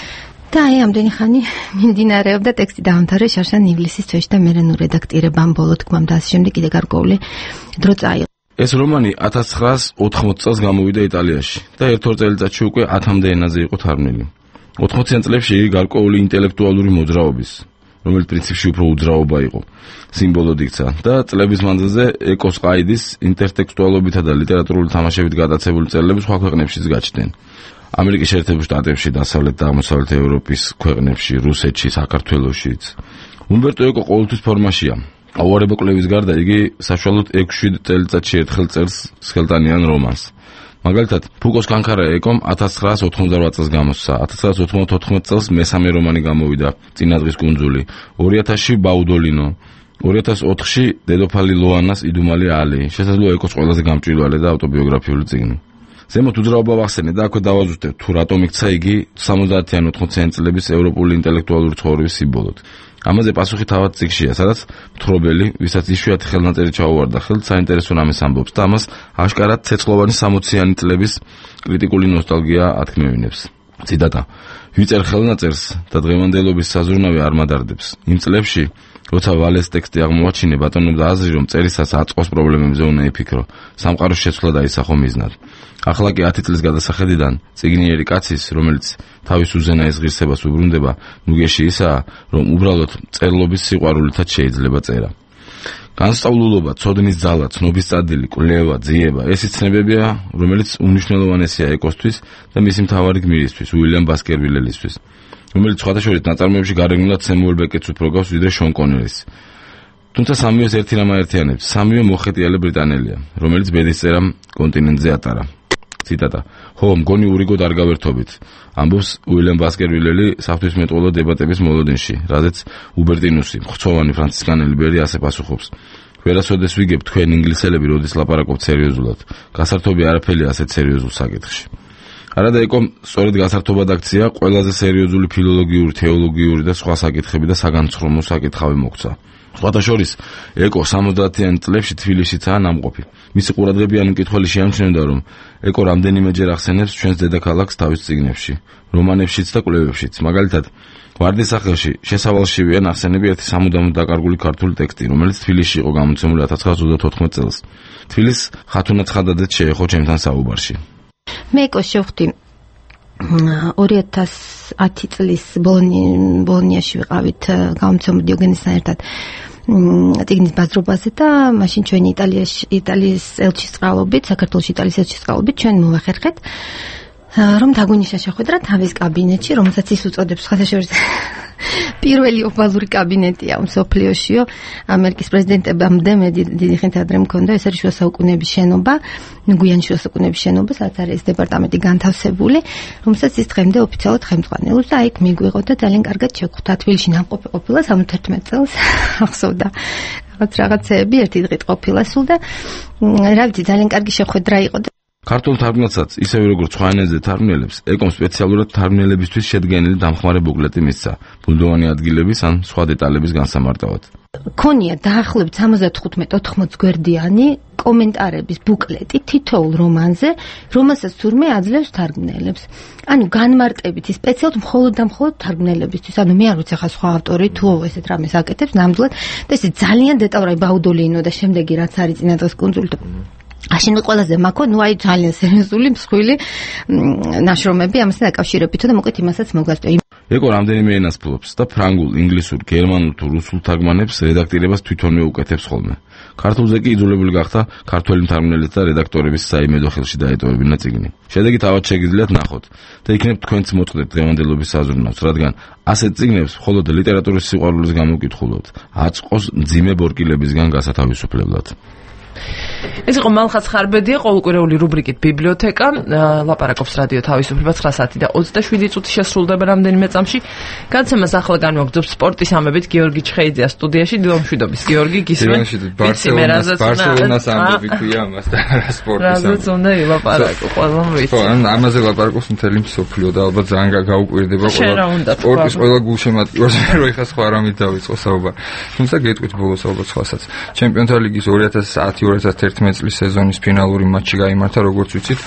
და აი ამდენი ხანი მიმდინარეობდა ტექსტი დაამთავრე შარშან ივლისის თვეში და მე ნუ რედაქტირებამ ბოლო თქმამ და ასე შემდეგ კიდე გარკვეული დრო წაიღო. ეს რომანი ათას ცხრაას ოთხმოცი წელს გამოვიდა იტალიაში და ერთ-ორ წელიწადში უკვე ათამდე ენაზე იყო თარგმნილი. ოთხმოციან წლებში იგი გარკვეული ინტელექტუალური მოძრაობის, რომელიც პრინციპში უფრო უძრაობა იყო, სიმბოლოდ იქცა და წლების მანძილზე ეკოს ყაიდის ინტერტექსტუალობითა და ლიტერატურული თამაშებით გადაცებული წერილები სხვა ქვეყნებშიც გაჩნდნენ. ამერიკის შეერთებულ შტატებში, დასავლეთ და აღმოსავლეთ ევროპის ქვეყნებში, რუსეთში, საქართველოშიც. უმბერტო ეკო ყოველთვის ფორმაშია. აუარება კვლევის გარდა იგი საშუალოდ ექვსი წელიწადში ერთხელ წერს სხელტანიან რომანს. მაგალითად, ფუკოს კანქარა ეკომ ათას ცხრაას ოცდაოთხმოცდაოთხ წელს გამოსცა, ათას ცხრაას ოცდაოთხმოცი წელს მესამე რომანი გამოვიდა, წინადღის კუნძული, ორი ათასში ბაუდოლინო, ორი ათას ოთხში დედოფალი ლოანას იდუმალი ალი, შესაძლოა ეკოს ყველაზე გამჭვირვალე და ავტობიოგრაფიული წიგნი. ზემოთ უძრაობა ვახსენე და აქვე დავაზუსტებ, თუ რატომ იქცა იგი სამოცდაათიან ოთხმოციან წლების ევროპული ინტელექტუალური ცხოვრების სიმბოლოდ. ამაზე პასუხი თავად წიგნშია, სადაც მთხრობელი, ვისაც იშვიათი ხელნაწერი ჩაუვარდა ხელთ, საინტერესო რამეს ამბობს და ამას აშკარად ცეცხლოვანი სამოციანი წლების კრიტიკული ნოსტალგია ათქმევინებს. ციტატა: ვიწერ ხელნაწერს და დღევანდელობის საზრუნავი არ მადარდებს. იმ წლებში, როცა ვალეს ტექსტი აღმოაჩინე, ბატონობდა აზრი, რომ წერისას აწყოს პრობლემებზე უნდა იფიქრო, სამყაროს შეცვლა დაისახო მიზნად. ახლა კი ათი წლის გადასახედიდან წიგნიერი კაცის, რომელიც თავის უზენაეს ღირსებას უბრუნდება, ნუგეში ისაა, რომ უბრალოდ წერლობის სიყვარულითაც შეიძლება წერა. განსწავლულობა, ცოდნის ძალა, ცნობის წადილი, კვლევა, ძიება, ეს ცნებებია, რომელიც უმნიშვნელოვანესია ეკოსთვის და მისი მთავარი გმირისთვის, უილიამ ბასკერვილელისთვის, რომელიც სხვადასხვა ნაწარმოებში გარეგნულად სემუელ ბეკეტს უფრო გავს ვიდრე შონ კონერის. თუმცა სამივეს ერთი რამ აერთიანებს, სამივე მოხეტიალე ბრიტანელია, რომელიც ბედის წერამ კონტინენტზე ატარა. ციტატა: "ხო, მგონი ურიგოდ არ გავერთობით", ამბობს უილიამ ბასკერვილელი საღვთისმეტყველო დებატების მოლოდინში, რაზეც უბერტინუსი, მხცოვანი ფრანცისკანელი ბერი ასე პასუხობს: "ვერასოდეს ვიგებ თქვენ ინგლისელები, როდის ლაპარაკობთ სერიოზულად. გასართობი არაფერია ასეთ სერიოზულ საკითხში." არადა ეკომ სწორედ გასართობად აქცია ყველაზე სერიოზული ფილოლოგიური, თეოლოგიური და სხვა საკითხები და საგანცხრომო საკითხავი მოქცა. სხვათა შორის, ეკო სამოცდაათიან წლებში თბილისიცაა ნამყოფი. მისი ყურადღებიანი მკითხველი შეამჩნევდა, რომ ეკო რამდენიმეჯერ ახსენებს ჩვენს დედაქალაქს თავის წიგნებში, რომანებშიც და კვლევებშიც. მაგალითად, ვარდის სახელში შესავალშივია ნახსენები ერთი სამუდამოდ დაკარგული ქართული ტექსტი, რომელიც თბილისში იყო გამოცემული ათას ცხრაას ოცდათოთხმეტ წელს. თბილისს ხათუნა ცხადაძეც შეეხო ჩემთან საუბარში. მე ეკოს შევხვდი ორი ათას ათი წლის ბოლონიაში ვიყავით გამოცემული დიოგენესთან ერთად ტიგნის ბაზრობაზე და მაშინ ჩვენი იტალიაში იტალიის ელჩის წყალობით, საქართველოში იტალიის ელჩის წყალობით ჩვენ მოვახერხეთ რომ დაგვინიშნა შეხვედრა თავის კაბინეტში, რომელსაც ის უწოდებს ხათაშორის პირველი ოვალური კაბინეტია მსოფლიოშიო. ამერიკის პრეზიდენტებამდე მე დიდი ხნით ადრე მქონდა ეს არის შუა საუკუნეების შენობა, გვიანი შუა საუკუნეების შენობა, სადაც არის ეს დეპარტამენტი განთავსებული, რომელსაც ის დღემდე ოფიციალურად ხელმძღვანელობს და აი მიგვიღო და ძალიან კარგად შევხვდა. თბილისში ნამყოფი ყოფილა სამოცდაერთმეტ წელს ახსოვდა. რაღაც რაღაცეები ერთი დღით ყოფილა სულ და რა ვიცი ძალიან კარგი შეხვედრა იყო და ქართულ თარგმნელსაც, ისევე როგორც სხვა ენაზე თარგმნელებს, ეკომ სპეციალურად თარგმნელებისთვის შედგენილი დამხმარე ბუკლეტი მისცა, ბუნდოვანი ადგილების ან სხვა დეტალების განსამარტავად. ქონია დაახლოებით სამოცდათხუთმეტ ოთხმოც გვერდიანი კომენტარების ბუკლეტი თითოეულ რომანზე, რომელსაც თურმე აძლევს თარგმნელებს. ანუ განმარტებით სპეციალურად მხოლოდ და მხოლოდ თარგმნელებისთვის. ანუ მე არ ვიცი ხა სხვა ავტორი თუ ესეთ რამეს აკეთებს ნამდვილად და ეს ძალიან დეტალური ბაუდოლინო და შემდეგი რაც არის წინა დღეს კუნძული აშენ ყველაზე მაქო, ნუ აი ძალიან სერიოზული მსხვილი ნაშრომები ამასთან დაკავშირებით და მოკლედ იმასაც მოგასწრებ. ეკო რამდენიმე ენას ფლობს და ფრანგულ, ინგლისურ, გერმანულ თუ რუსულ თარგმანებს რედაქტირებას თვითონვე უკეთებს ხოლმე. ქართულზე კი იძულებული გახდა ქართველი მთარგმნელთა და რედაქტორების საიმედო ხელში დაეტოვებინა წიგნი. შედეგი თავად შეგიძლიათ ნახოთ და იქნებ თქვენც მოწყდეთ დღევანდელობის საზრუნავს, რადგან ასეთ წიგნებს მხოლოდ ლიტერატურის სიყვარულის გამო ვკითხულობთ, აწყოს მძიმე ბორკილებისგან გასათავისუფლებლად. ეს იყო მალხაც ხარბედია, ყოველკვირეული რუბრიკით ბიბლიოთეკა. ლაპარაკობს რადიო თავისუფლება ცხრა საათი და ოცდაშვიდი წუთი შესრულდება რამდენიმე წამში. განცემას ახლა განვაგრძობს სპორტის ამბებით გიორგი ჩხეიძეა სტუდიაში. დილომშვიდობის გიორგი, გისმენ. ბარსელონას ამბები ქვია ამას და რა სპორტის ამბები. რაზეც უნდა ილაპარაკო, ყველამ ვიცი. ხო, ან ამაზე ლაპარაკობს მთელი მსოფლიო და ალბათ ძალიან გაუკვირდება ყველა სპორტის ყველა გულშემატკივარს, რომ ეხა სხვა რამით დავიწყო საუბარი. თუმცა გეტყვით ბოლოს ალბათ სხვასაც. ჩემპიონთა ლიგის ორი ათას ათი ორი ათას ერთმეტ წლის სეზონის ფინალური მატჩი გაიმართა, როგორც ვიცით,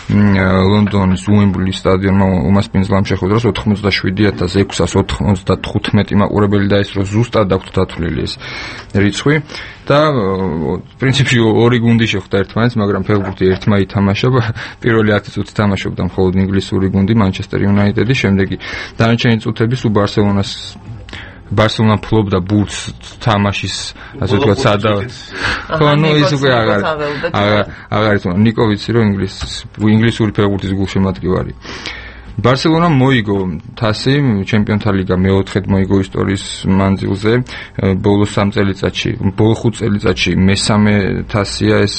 ლონდონის უემბლის სტადიონმა უმასპინძლამ შეხვედრას ოთხმოცდაშვიდი ათას ექვსას ოცდათხუთმეტი მაყურებელი დაესწრო, ზუსტად აქვს დათვლილი ეს რიცხვი და პრინციპში ორი გუნდი შეხვდა ერთმანეთს, მაგრამ ფეხბურთი ერთმა ითამაშა. პირველი ათი წუთი თამაშობდა მხოლოდ ინგლისური გუნდი მანჩესტერ იუნაიტედი, შემდეგი დანარჩენი წუთები სულ ბარსელონას ბარსელონა ფლობდა ბურთს თამაშის, ასე ვთქვათ, სადა. ხო, ნუ ის უკვე აღარ აღარ იცოდი. ნიკოვიცი რო ინგლისის ინგლისური ფეხბურთის გულშემატკივარი. ბარსელონამ მოიგო თასი, ჩემპიონთა ლიგა მეოთხედ მოიგო ისტორიის მანძილზე, ბოლო სამ წელიწადში, ბოლო ხუთ წელიწადში მესამე თასია ეს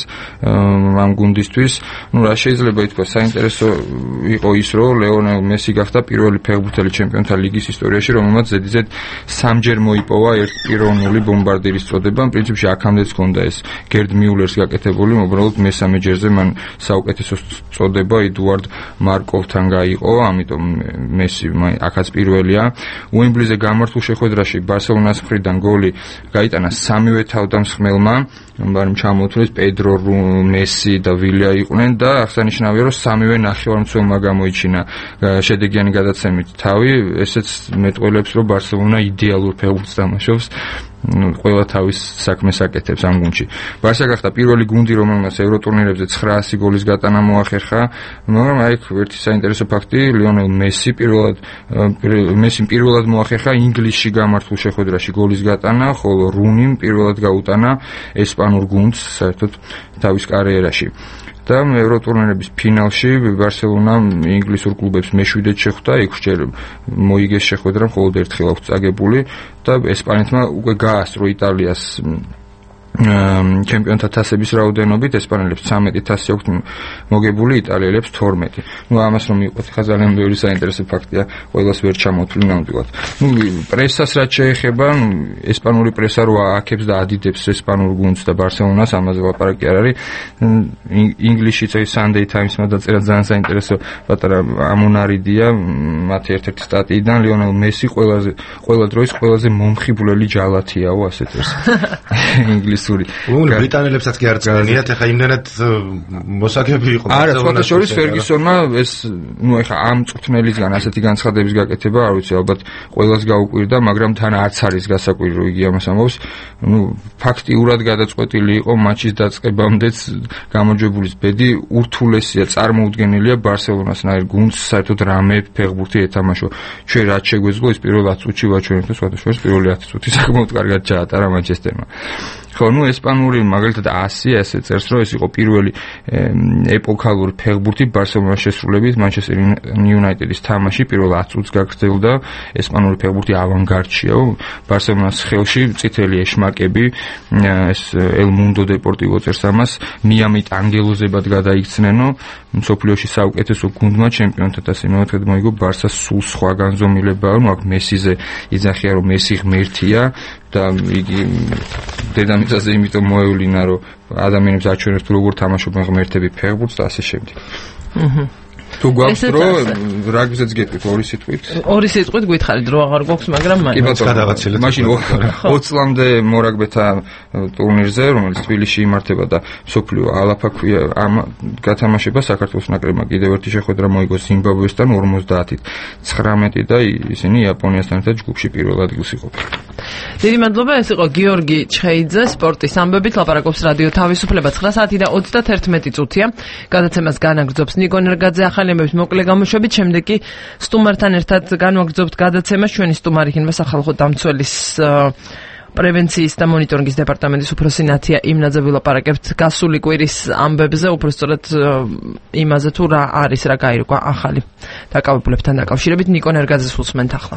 ამ გუნდისთვის. ნუ რა შეიძლება ითქვას, საინტერესო იყო ის, რომ ლეონელ მესი გახდა პირველი ფეხბურთელი ჩემპიონთა ლიგის ისტორიაში, რომელმაც ზედიზედ სამჯერ მოიპოვა ერთპიროვნული ბომბარდირის წოდება. პრინციპში აქამდეც ჰქონდა ეს გერდ მიულერს გაკეთებული, უბრალოდ მესამე ჯერზე მან საუკეთესო წოდება ედუარდ მარკოვთან გაიყო. ამიტომ მესი აქაც პირველია. უემბლიზე გამართულ შეხვედრაში ბარსელონას მხრიდან გოლი გაიტანა სამივე თავდამსხმელმა, მაგრამ ჩამოთვლეს პედრო, მესი და ვილია იყვნენ და აღსანიშნავია, რომ სამივე ნახევარმცველმა გამოიჩინა შედეგიანი გადაცემით თავი. ესეც მეტყველებს, რომ ბარსელონა იდეალურ ფეხბურთს თამაშობს. ყველა თავის საქმეს აკეთებს ამ გუნდში. ბარსა გახდა პირველი გუნდი, რომელმაც ევროტურნირებზე ცხრაასი გოლის გატანა მოახერხა, მაგრამ აი ერთი საინტერესო ფაქტი, ლიონელ მესი პირველად მესიმ პირველად მოახერხა ინგლისში გამართულ შეხვედრაში გოლის გატანა, ხოლო რუნიმ პირველად გაუტანა ესპანურ გუნდს საერთოდ თავის კარიერაში. და ევროტურნირების ფინალში ბარსელონა ინგლისურ კლუბებს მეშვიდედ შეხვდა, ექვსჯერ მოიგეს შეხვედრა, მხოლოდ ერთხელ აქვს წაგებული და ესპანეთმა უკვე გაასწრო იტალიას ჩემპიონთა თასების რაოდენობით ესპანელებს ცამეტი თასი აქვთ მოგებული, იტალიელებს თორმეტი. ნუ ამას რომ მივყვეთ, ხა ძალიან ბევრი საინტერესო ფაქტია, ყველას ვერ ჩამოთვლი ნამდვილად. ნუ პრესას რაც შეეხება, ნუ ესპანური პრესა რო აქებს და ადიდებს ესპანურ გუნდს და ბარსელონას, ამაზე ლაპარაკი არ არის. ინგლისშიც აი Sunday Times-მა დაწერა ძალიან საინტერესო პატარა ამონარიდია მათი ერთ-ერთი სტატიიდან, ლიონელ მესი ყველაზე ყველა დროის ყველაზე მომხიბვლელი ჯალათიაო, ასე წერს. ინგლისური. უგუნ ბრიტანელებსაც კი არ წგენიათ, ეხა იმდანაც მოსაგები იყო. არა, სხვათა შორის ფერგისონმა ეს, ნუ ეხა ამ წვრთნელისგან ასეთი განცხადების გაკეთება, არ ვიცი, ალბათ ყველას გაუკვირდა, მაგრამ თან არც არის გასაკვირი, რომ იგი ამას ამბობს. ნუ ფაქტიურად გადაწყვეტილი იყო მატჩის დაწყებამდეც გამარჯვებულის ბედი ურთულესია, წარმოუდგენელია ბარსელონასნაირ გუნდს საერთოდ რამე ფეხბურთი ეთამაშო. ჩვენ რაც შეგვეძლო ის პირველ ათს წუთში ვაჩვენებთ, სხვათა შორის პირველი ათი წუთი საკმაოდ კარგად ჩაატარა მანჩესტერმა. ხო, ნუ ესპანური მაგალითად ასი ასე წერს, რომ ეს იყო პირველი ეპოქალური ფეხბურთი ბარსელონას შესრულებით, მანჩესტერ იუნაიტედის თამაში პირველ ათს წუთს გაგრძელდა, ესპანური ფეხბურთი ავანგარდშიაო, ბარსელონას ხელში წითელი ეშმაკები, ეს ელ მუნდო დეპორტივო წერს ამას, მიამი ტანგელოზებად გადაიქცნენო, მსოფლიოში საუკეთესო გუნდმა ჩემპიონთა თასი მეოთედ მოიგო, ბარსას სულ სხვა განზომილებაა, ნუ აქ მესიზე იძახია, რომ მესი ღმერთია და იგი დედამიწაზე იმიტომ მოევლინა, რომ ადამიანებს აჩვენებს თუ როგორ თამაშობენ ღმერთები ფეხბურთს და ასე შემდეგ. აჰა. თუ გვაქვს დრო, რაგბიზეც გეტყვით ორი სიტყვით? ორი სიტყვით გითხარით, დრო აღარ გვაქვს, მაგრამ მაინც გადავაცილეთ. მაშინ ოცი წლამდე მორაგბეთა ტურნირზე, რომელიც თბილისში იმართება და მსოფლიო ალაფაქვია ამ გათამაშება საქართველოს ნაკრებმა კიდევ ერთი შეხვედრა მოიგო ზიმბაბვესთან ორმოცდაათით ცხრამეტი და ისინი იაპონიასთან ერთად ჯგუფში პირველ ადგილს იყოფენ. დიდი მადლობა, ეს იყო გიორგი ჩხეიძე, სპორტის ამბებით ლაპარაკობს რადიო თავისუფლება. ცხრა საათი და ოცდაერთი წუთია. გადაცემას განაგრძობს ნიკო ნერგაძე, ახალემების მოკლე გამოშვებით, შემდეგ კი სტუმართან ერთად განვაგრძობთ გადაცემას. ჩვენი სტუმარი იქნება სახალხო დამცველის პრევენციის და მონიტორინგის დეპარტამენტის უფროსი ნათია იმნაძე, ვილაპარაკებთ გასული კვირის ამბებზე, უბრალოდ იმაზე თუ რა არის, რა გაირკვა ახალი დაკავებულებთან დაკავშირებით. ნიკო ნერგაძეს უსმენთ ახლა.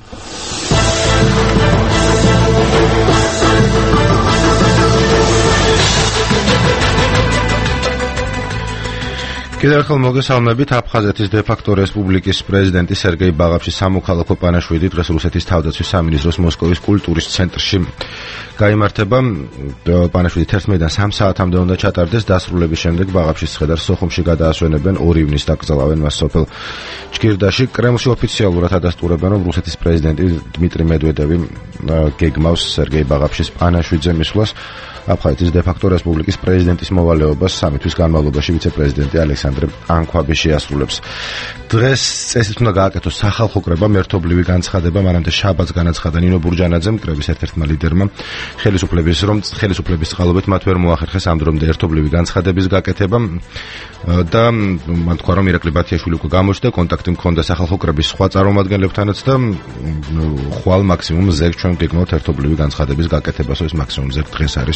კიდევ ერთხელ მოგესალმებით. აფხაზეთის დე-ფაქტო რესპუბლიკის პრეზიდენტი სერგეი ბაღაფშის სამოქალაქო პანაშვიდი დღეს რუსეთის თავდაცვის სამინისტროს მოსკოვის კულტურის ცენტრში გაიმართება. პანაშვიდი თერთმეტიდან სამ საათამდე უნდა ჩატარდეს. დასრულების შემდეგ ბაღაფშის ცხედარს სოხუმში გადაასვენებენ, ორი ივნისს დაკრძალავენ მას სოფელ ჭკირდაში. კრემლში ოფიციალურად ადასტურებენ, რომ რუსეთის პრეზიდენტი დმიტრი მედვედევი გეგმავს სერგეი ბაღაფშის პანაშვიდზე მისვლას. აფხაზეთის დე-ფაქტო რესპუბლიკის პრეზიდენტის მოვალეობას სამი თვის განმავლობაში ვიცე-პრეზიდენტი ალექსანდრე ანქვაბი შეასრულებს. დღეს წესით უნდა გააკეთოს სახალხო კრება, მერთობლივი განცხადება, მანამდე შაბათს განაცხადა ნინო ბურჯანაძემ, კრების ერთ-ერთმა ლიდერმა, ხელისუფლების რომ ხელისუფლების წყალობით მათ ვერ მოახერხეს ამ დრომდე ერთობლივი განცხადების გაკეთება და მან თქვა, რომ ირაკლი ბათიაშვილი უკვე გამოჩნდა, კონტაქტი მქონდა სახალხო კრების სხვა წარმომადგენლებთანაც და ხვალ მაქსიმუმ ზეგ ჩვენ გეგმავთ ერთობლივი განცხადების გაკეთებას, ეს მაქსიმუმ ზეგ დღეს არის.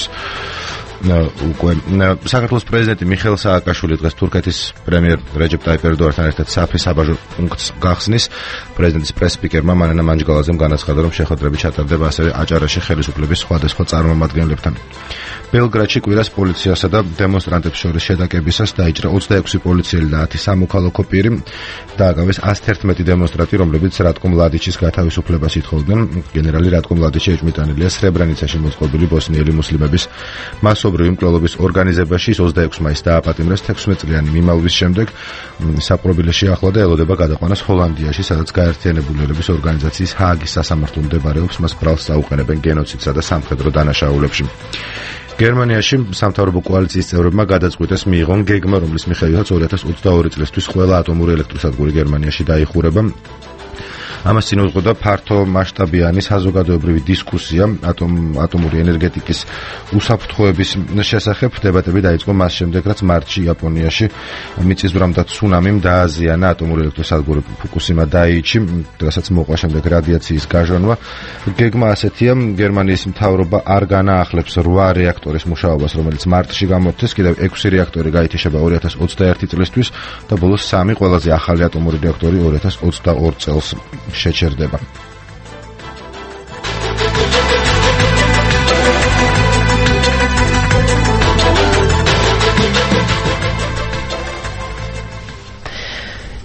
უკვე საქართველოს პრეზიდენტი მიხეილ სააკაშვილი დღეს თურქეთის პრემიერ რეჯეპ ტაიპ ერდოღანთან ერთად საფის საბაჟო პუნქტს გახსნის. პრეზიდენტის პრეს-სპიკერმა მანანა მანჯგალაძემ განაცხადა, რომ შეხვედრები ჩატარდება ასევე აჭარაში ხელისუფლების სხვადასხვა წარმომადგენლებთან. ბელგრადში კვირას პოლიციასა და დემონსტრანტებს შორის შეტაკებისას დაიჭრა ოცდაექვსი პოლიციელი და ათი სამოქალაქო პირი. დააგავეს ასი თერთმეტი დემონსტრანტი, რომლებიც რატკო მლადიჩის გათავისუფლებას ითხოვდნენ. გენერალი რატკო მლადიჩი ეჭვმიტანილია სრებრენიცაში მოწყობილი ბოსნიელი მუსლიმების მასობრივი მკვლელობის ორგანიზებაში. ის ოცდაექვსი მაისს დააპატიმრეს თექვსმეტ წლიანი მიმალვის შემდეგ. საპყრობილეში ახლა და ელოდება გადაყვანას ჰოლანდიაში, სადაც გაერთიანებული ერების ორგანიზაციის ჰააგის სასამართლო მდებარეობს. მას ბრალს წაუყენებენ გენოციდსა და სამხედრო დანაშაულებში. გერმანიაში სამთავრობო კოალიციის წევრებმა გადაწყვიტეს მიიღონ გეგმა, რომლის მიხედვითაც ორი ათას ოცდაორი წლისთვის ყველა ატომური ელექტროსადგური გერმანიაში დაიხურება. ამას წინ უძღოდა ფართო მასშტაბიანი საზოგადოებრივი დისკუსია ატომ ატომური ენერგეტიკის უსაფრთხოების შესახებ. დებატები დაიწყო მას შემდეგ, რაც მარტში იაპონიაში მიწისძვრამ და ცუნამიმ დააზიანა ატომური ელექტროსადგური ფუკუსიმა დაიჩი, რასაც მოყვა შემდეგ რადიაციის გაჟონვა. გეგმა ასეთია: გერმანიის მთავრობა არ განაახლებს რვა რეაქტორის მუშაობას, რომელიც მარტში გამოჩნდეს, კიდევ ექვსი რეაქტორი გაითიშება ორი ათას ოცდაერთი წლისთვის და ბოლოს სამი ყველაზე ახალი ატომური რეაქტორი ორი ათას ოცდაორი წელს შეჩერდება.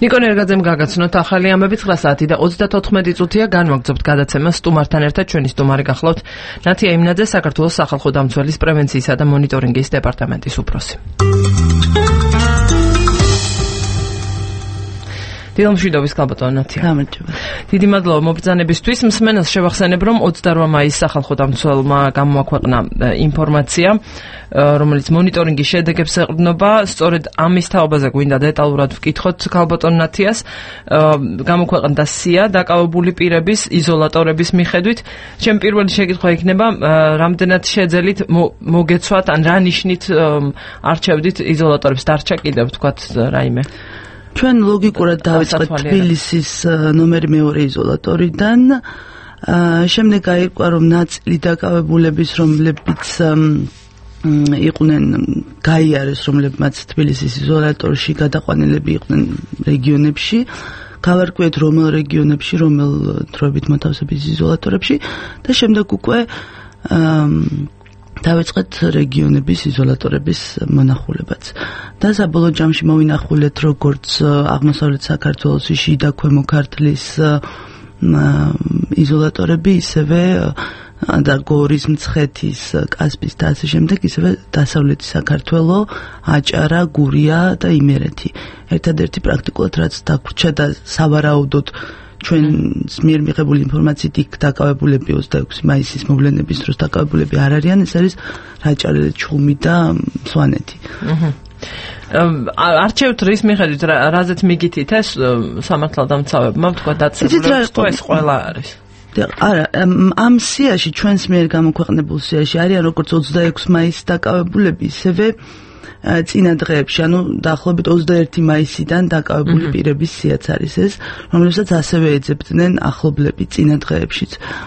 ნიკო ნერგაძემ გაგაცნოთ ახალი ამბები ცხრა საათი და ოცდათოთხმეტი წუთია განვაგრძობთ გადაცემა სტუმართან ერთად ჩვენი სტუმარი გახლავთ ნათია იმნაძე საქართველოს სახალხო დამცველის პრევენციისა და მონიტორინგის დეპარტამენტის უფროსი. დილომშვიდობის ქალბატონო ნათია. გამარჯობა. დიდი მადლობა მობრძანებისთვის. მსმენელს შევახსენებ, რომ ოცდარვა მაისს სახალხო დამცველმა გამოაქვეყნა ინფორმაცია, რომელიც მონიტორინგის შედეგებს ეყრდნობა. სწორედ ამის თაობაზე გვინდა დეტალურად ვკითხოთ ქალბატონ ნათიას. გამოქვეყნდა სია დაკავებული პირების იზოლატორების მიხედვით. ჩემი პირველი შეკითხვა იქნება, რამდენად შეძელით მოგეცვათ ან რა ნიშნით არჩევდით იზოლატორებს? დარჩა კიდევ თქვათ რაიმე? ჩვენ ლოგიკურად დავიწყეთ თბილისის ნომერი მეორე იზოლატორიდან. შემდეგ გაირკვა, რომ ნაწილი დაკავებულების, რომლებიც იყვნენ გაიარეს, რომლებმაც თბილისის იზოლატორში გადაყვანილები იყვნენ რეგიონებში. გავარკვიეთ რომელ რეგიონებში, რომელ დროებით მოთავსების იზოლატორებში და შემდეგ უკვე დავიწყეთ რეგიონების იზოლატორების მონახულებაც. და საბოლოო ჯამში მოვინახულეთ, როგორც აღმოსავლეთ საქართველოს შიდა ქვემო ქართლის იზოლატორები, ისევე და გორის, მცხეთის, კასპის და ასე შემდეგ, ისევე დასავლეთი საქართველო, აჭარა, გურია და იმერეთი. ერთადერთი პრაქტიკულად რაც დაგვრჩა და სავარაუდოდ ჩვენს მიერ მიღებული ინფორმაციით იქ დაკავებულები ოცდაექვსი მაისის მოვლენების დროს დაკავებულები არ არიან, ეს არის რაჭა-ლელი, ჩხუმი და სვანეთი. არჩევთ რის მიხედვით, რაზეც მიგითით ეს სამართალდამცავებმა თქვა დაწესებულებებს, ეს ყველა არის. არა, ამ სიაში, ჩვენს მიერ გამოქვეყნებულ სიაში არიან როგორც ოცდაექვსი მაისის დაკავებულები, ისევე წინა დღეებში, ანუ დაახლოებით ოცდაერთი მაისიდან დაკავებული პირების სიაც არის ეს, რომლებსაც ასევე ეძებდნენ ახლობლები წინა დღეებშიც.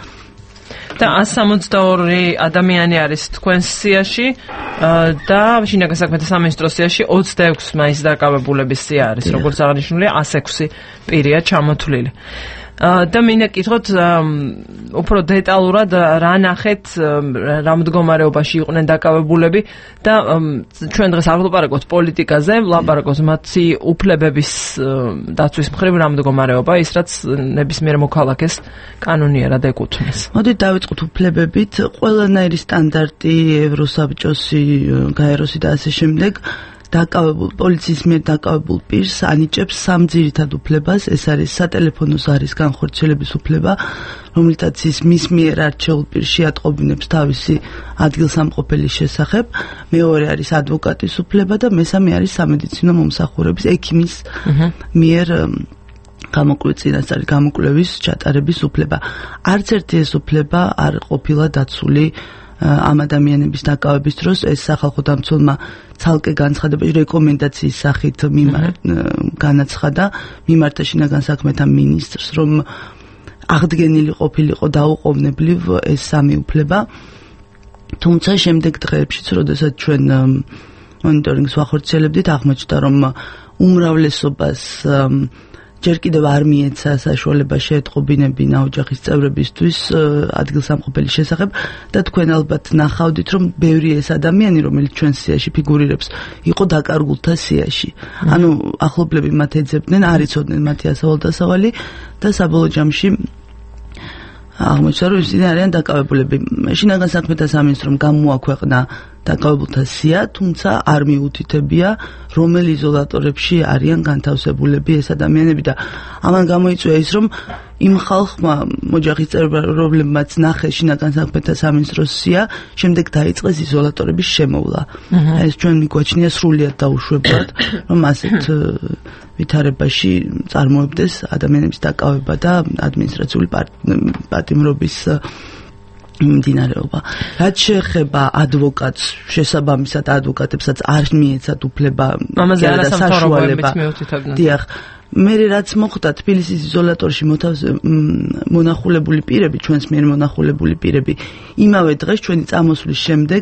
და ას სამოცდაორი ადამიანი არის თქვენს სიაში და შინაგან საქმეთა სამინისტროს სიაში ოცდაექვსი მაისის დაკავებულების სია არის, როგორც აღნიშნული, ას ექვსი პირია ჩამოთვლილი. და მინდა კითხოთ უფრო დეტალურად რა ნახეთ, რა მდგომარეობაში იყვნენ დაკავებულები და ჩვენ დღეს არ ვლაპარაკობთ პოლიტიკაზე, ვლაპარაკობთ მათი უფლებების დაცვის მხრივ რა მდგომარეობა, ის რაც ნებისმიერ მოქალაქეს კანონიერად ეკუთვნის. მოდით დავიწყოთ უფლებებით. ყველანაირი სტანდარტი, ევროსაბჭოსი, გაეროსი და ასე შემდეგ დაკავებულ პოლიციის მიერ დაკავებულ პირს ანიჭებს სამ ძირითად უფლებას. ეს არის სატელეფონო ზარის განხორციელების უფლება, რომლითაც ის მის მიერ არჩეულ პირს შეატყობინებს თავისი ადგილსამყოფელის შესახებ. მეორე არის ადვოკატის უფლება და მესამე არის სამედიცინო მომსახურების ექიმის მიერ გამოკვლევის წინასწარი გამოკვლევის ჩატარების უფლება. არც ერთი ეს უფლება არ ყოფილა დაცული ამ ადამიანების დაკავების დროს. ეს სახალხო დამცველმა ცალკე განცხადებაში რეკომენდაციის სახით განაცხადა მიმართა შინაგან საქმეთა მინისტრს, რომ აღდგენილი ყოფილიყო დაუყოვნებლივ ეს სამი უფლება. თუმცა შემდეგ დღეებშიც, როდესაც ჩვენ მონიტორინგს ვახორციელებდით, აღმოჩნდა, რომ უმრავლესობას ჯერ კიდევ არ მიეცა საშუალება შეეტყობინებინა ოჯახის წევრებისთვის ადგილსამყოფელის შესახებ და თქვენ ალბათ ნახავდით, რომ ბევრი ეს ადამიანი, რომელიც ჩვენ სიაში ფიგურირებს, იყო დაკარგულთა სიაში. ანუ ახლობლები მათ ეძებდნენ, არ იცოდნენ მათი ასავალ-დასავალი და საბოლოო ჯამში აღმოჩნდა, რომ ისინი არიან დაკავებულები. შინაგან საქმეთა სამინისტრომ გამოაქვეყნა დაკავებულთა სია, თუმცა არ მიუთითებია, რომელ იზოლატორებში არიან განთავსებულები ეს ადამიანები და ამან გამოიწვია ის, რომ იმ ხალხმა, ოჯახის წევრებმა, რომლებმაც ნახეს შინაგან საქმეთა სამინისტროს სია, შემდეგ დაიწყეს იზოლატორების შემოვლა. ეს ჩვენ მიგვაჩნია სრულიად დაუშვებლად, რომ ასეთ ვითარებაში წარმოებდეს ადამიანების დაკავება და ადმინისტრაციული პატიმრობის მიმდინარეობა. რაც შეეხება ადვოკატს, შესაბამისად ადვოკატებსაც არ მიეცათ უფლება და საშუალება. დიახ, მე რაც მოხდა თბილისის იზოლატორში მონახულებული პირები, ჩვენს მიერ მონახულებული პირები, იმავე დღეს ჩვენი წამოსვლის შემდეგ